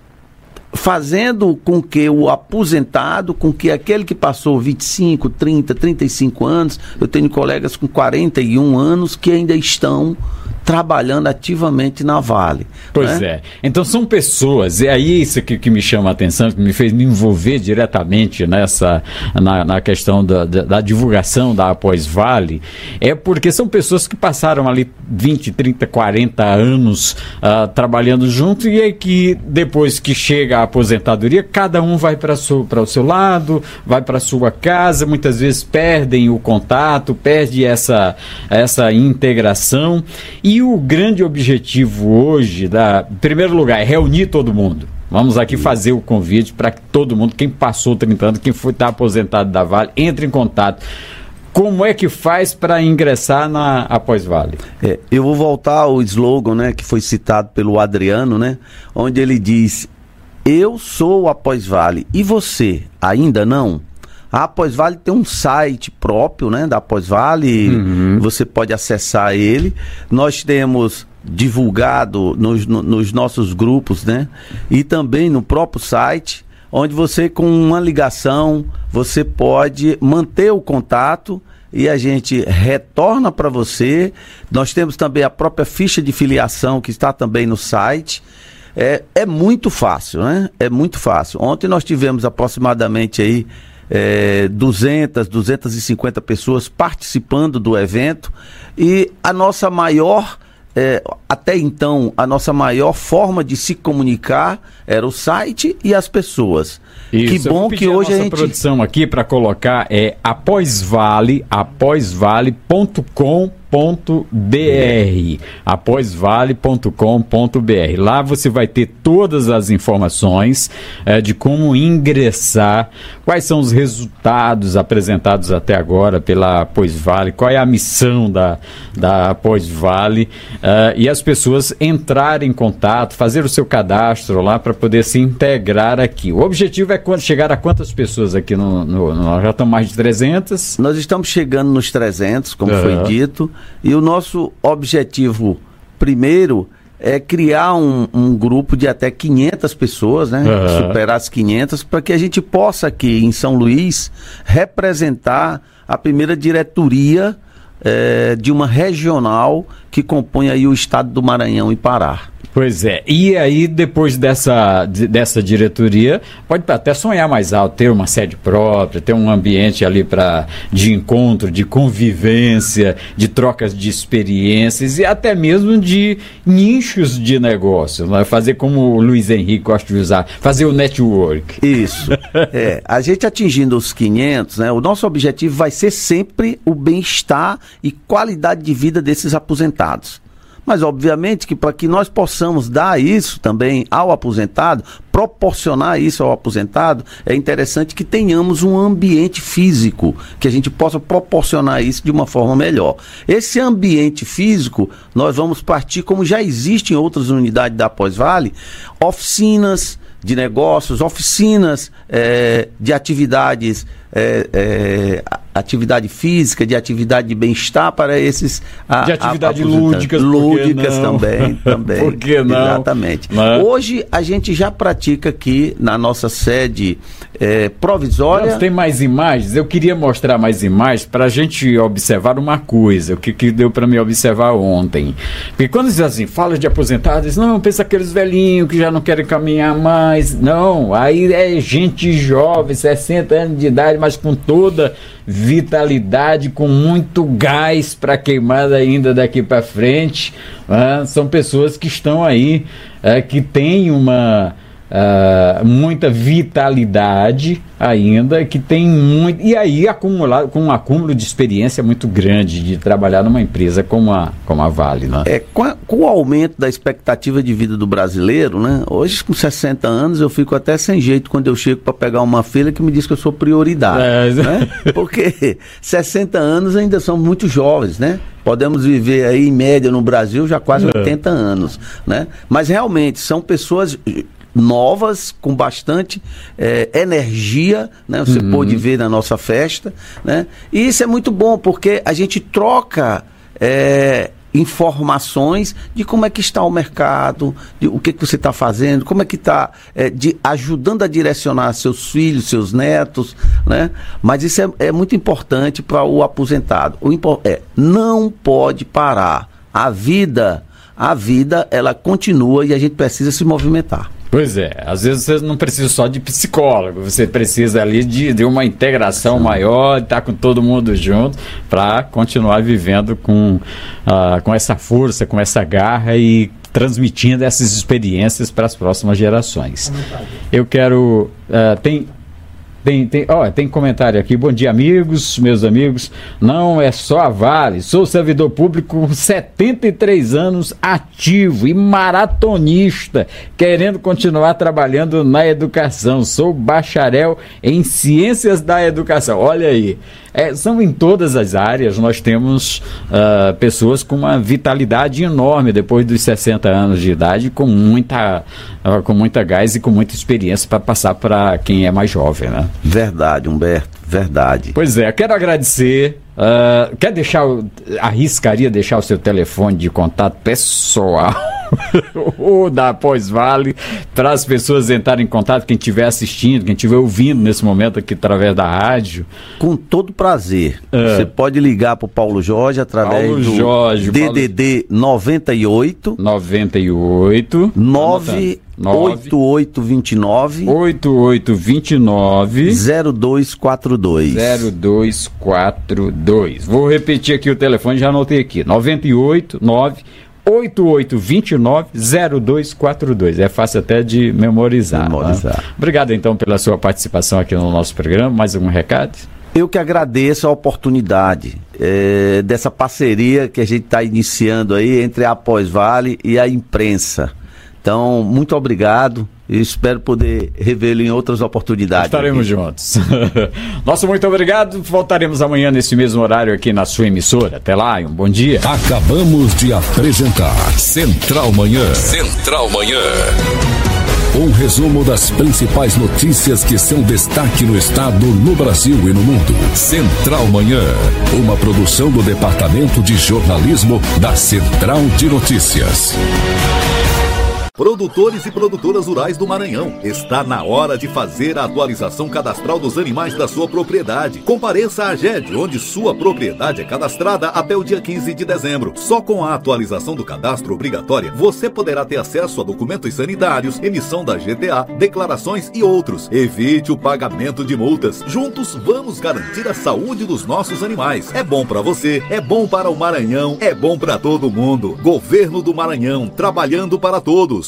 fazendo com que o aposentado, com que aquele que passou vinte e cinco, trinta, trinta e cinco anos, eu tenho colegas com quarenta e um anos que ainda estão trabalhando ativamente na Vale. Pois né? é. Então são pessoas, e aí isso que, que me chama a atenção, que me fez me envolver diretamente nessa, na, na questão da, da, da divulgação da Pós-Vale, é porque são pessoas que passaram ali vinte, trinta, quarenta anos uh, trabalhando junto, e é que depois que chega a aposentadoria, cada um vai para o seu lado, vai para a sua casa, muitas vezes perdem o contato, perde essa, essa integração. E o grande objetivo hoje, da, em primeiro lugar, é reunir todo mundo. Vamos aqui fazer o convite para que todo mundo, quem passou trinta anos, quem foi estar aposentado da Vale, entre em contato. Como é que faz para ingressar na Pós-Vale? É, eu vou voltar ao slogan, né, que foi citado pelo Adriano, né, onde ele diz: eu sou a Pós-Vale e você ainda não? A Pós-Vale tem um site próprio, né, da Pós-Vale, uhum. você pode acessar ele. Nós temos divulgado nos, no, nos nossos grupos, né, e também no próprio site, onde você, com uma ligação, você pode manter o contato e a gente retorna para você. Nós temos também a própria ficha de filiação, que está também no site. É, é muito fácil, né? É muito fácil. Ontem nós tivemos aproximadamente aí é, duzentas, duzentas e cinquenta pessoas participando do evento, e a nossa maior, é, até então, a nossa maior forma de se comunicar era o site e as pessoas. Isso, que bom que hoje a, a gente... produção aqui para colocar é apósvale, apósvale ponto com ponto br, apósvale ponto com ponto br. Lá você vai ter todas as informações é, de como ingressar, quais são os resultados apresentados até agora pela Apósvale, qual é a missão da, da Apósvale, uh, e as pessoas entrarem em contato, fazer o seu cadastro lá para poder se integrar aqui. O objetivo é chegar a quantas pessoas aqui? No, no, no, nós já estamos mais de trezentas? Nós estamos chegando nos trezentos, como uhum. foi dito. E o nosso objetivo primeiro é criar um, um grupo de até quinhentas pessoas, né? Uhum. Superar as quinhentas, para que a gente possa aqui em São Luís representar a primeira diretoria é, de uma regional que compõe aí o estado do Maranhão e Pará. Pois é, e aí depois dessa, de, dessa diretoria, pode até sonhar mais alto, ter uma sede própria, ter um ambiente ali pra, de encontro, de convivência, de trocas de experiências e até mesmo de nichos de negócio, né? Fazer como o Luiz Henrique gosta de usar, fazer o network. Isso, é, a gente atingindo os quinhentos, né, o nosso objetivo vai ser sempre o bem-estar e qualidade de vida desses aposentados. Mas, obviamente, que para que nós possamos dar isso também ao aposentado, proporcionar isso ao aposentado, é interessante que tenhamos um ambiente físico, que a gente possa proporcionar isso de uma forma melhor. Esse ambiente físico, nós vamos partir, como já existe em outras unidades da Apósvale, oficinas de negócios, oficinas é, de atividades, é, é, atividade física, de atividade de bem-estar para esses... A, de atividade a, a, lúdicas, lúdicas também, também. Por que não? Exatamente. Não. Hoje a gente já pratica aqui na nossa sede é, provisória... Não, tem mais imagens? Eu queria mostrar mais imagens para a gente observar uma coisa, o que, que deu para me observar ontem. Porque quando diz assim, fala de aposentados, não, pensa aqueles velhinhos que já não querem caminhar mais. Não, aí é gente jovem, sessenta anos de idade, mas com toda vitalidade, com muito gás para queimar ainda daqui para frente. Ah, são pessoas que estão aí, ah, que têm uma ah, muita vitalidade ainda, que tem muito, e aí acumulado com um acúmulo de experiência muito grande de trabalhar numa empresa como a, como a Vale, né? É, com, a, com o aumento da expectativa de vida do brasileiro, né? Hoje com sessenta anos eu fico até sem jeito quando eu chego para pegar uma fila que me diz que eu sou prioridade, é, né? Porque sessenta anos ainda são muito jovens, né? Podemos viver aí em média no Brasil já quase é. oitenta anos, né? Mas realmente são pessoas novas, com bastante é, energia, né? Você uhum. pôde ver na nossa festa, né? E isso é muito bom, porque a gente troca é, informações de como é que está o mercado, de o que, que você está fazendo, como é que está é, de, ajudando a direcionar seus filhos, seus netos, né? Mas isso é, é muito importante para o aposentado. O impo- é, não pode parar. A vida, a vida, ela continua e a gente precisa se movimentar. Pois é, às vezes você não precisa só de psicólogo, você precisa ali de, de uma integração Sim. maior, de estar com todo mundo junto para continuar vivendo com, uh, com essa força, com essa garra e transmitindo essas experiências para as próximas gerações. Eu quero... Uh, tem... Tem, tem, ó, tem comentário aqui. Bom dia, amigos, meus amigos. Não é só a Vale. Sou servidor público com setenta e três anos, ativo e maratonista, querendo continuar trabalhando na educação. Sou bacharel em ciências da educação. Olha aí. É, são em todas as áreas. Nós temos uh, pessoas com uma vitalidade enorme depois dos sessenta anos de idade, com muita, uh, com muita gás e com muita experiência para passar para quem é mais jovem, né? Verdade, Humberto, verdade. Pois é, quero agradecer. Uh, quer deixar, arriscaria deixar o seu telefone de contato pessoal ou da Apósvale para as pessoas entrarem em contato, quem estiver assistindo, quem estiver ouvindo nesse momento aqui através da rádio? Com todo prazer. Uh, Você pode ligar para o Paulo Jorge através Paulo do Jorge, D D D Paulo... noventa e oito noventa e oito nove oito oito dois nove oito oito dois nove zero dois quatro dois zero dois quatro dois. Vou repetir aqui o telefone, já anotei aqui. nove oito nove oito oito dois nove zero dois quatro dois. É fácil até de memorizar. memorizar. Né? Obrigado então pela sua participação aqui no nosso programa. Mais algum recado? Eu que agradeço a oportunidade é, dessa parceria que a gente está iniciando aí entre a Pós-Vale e a imprensa. Então, muito obrigado e espero poder revê-lo em outras oportunidades. Estaremos aqui juntos. Nosso muito obrigado. Voltaremos amanhã nesse mesmo horário aqui na sua emissora. Até lá e um bom dia. Acabamos de apresentar Central Manhã. Central Manhã. Um resumo das principais notícias que são destaque no estado, no Brasil e no mundo. Central Manhã. Uma produção do Departamento de Jornalismo da Central de Notícias. Produtores e produtoras rurais do Maranhão, está na hora de fazer a atualização cadastral dos animais da sua propriedade. Compareça à AGED, onde sua propriedade é cadastrada até o dia quinze de dezembro. Só com a atualização do cadastro obrigatória, você poderá ter acesso a documentos sanitários, emissão da G T A, declarações e outros. Evite o pagamento de multas. Juntos vamos garantir a saúde dos nossos animais. É bom para você, é bom para o Maranhão, é bom para todo mundo. Governo do Maranhão, trabalhando para todos.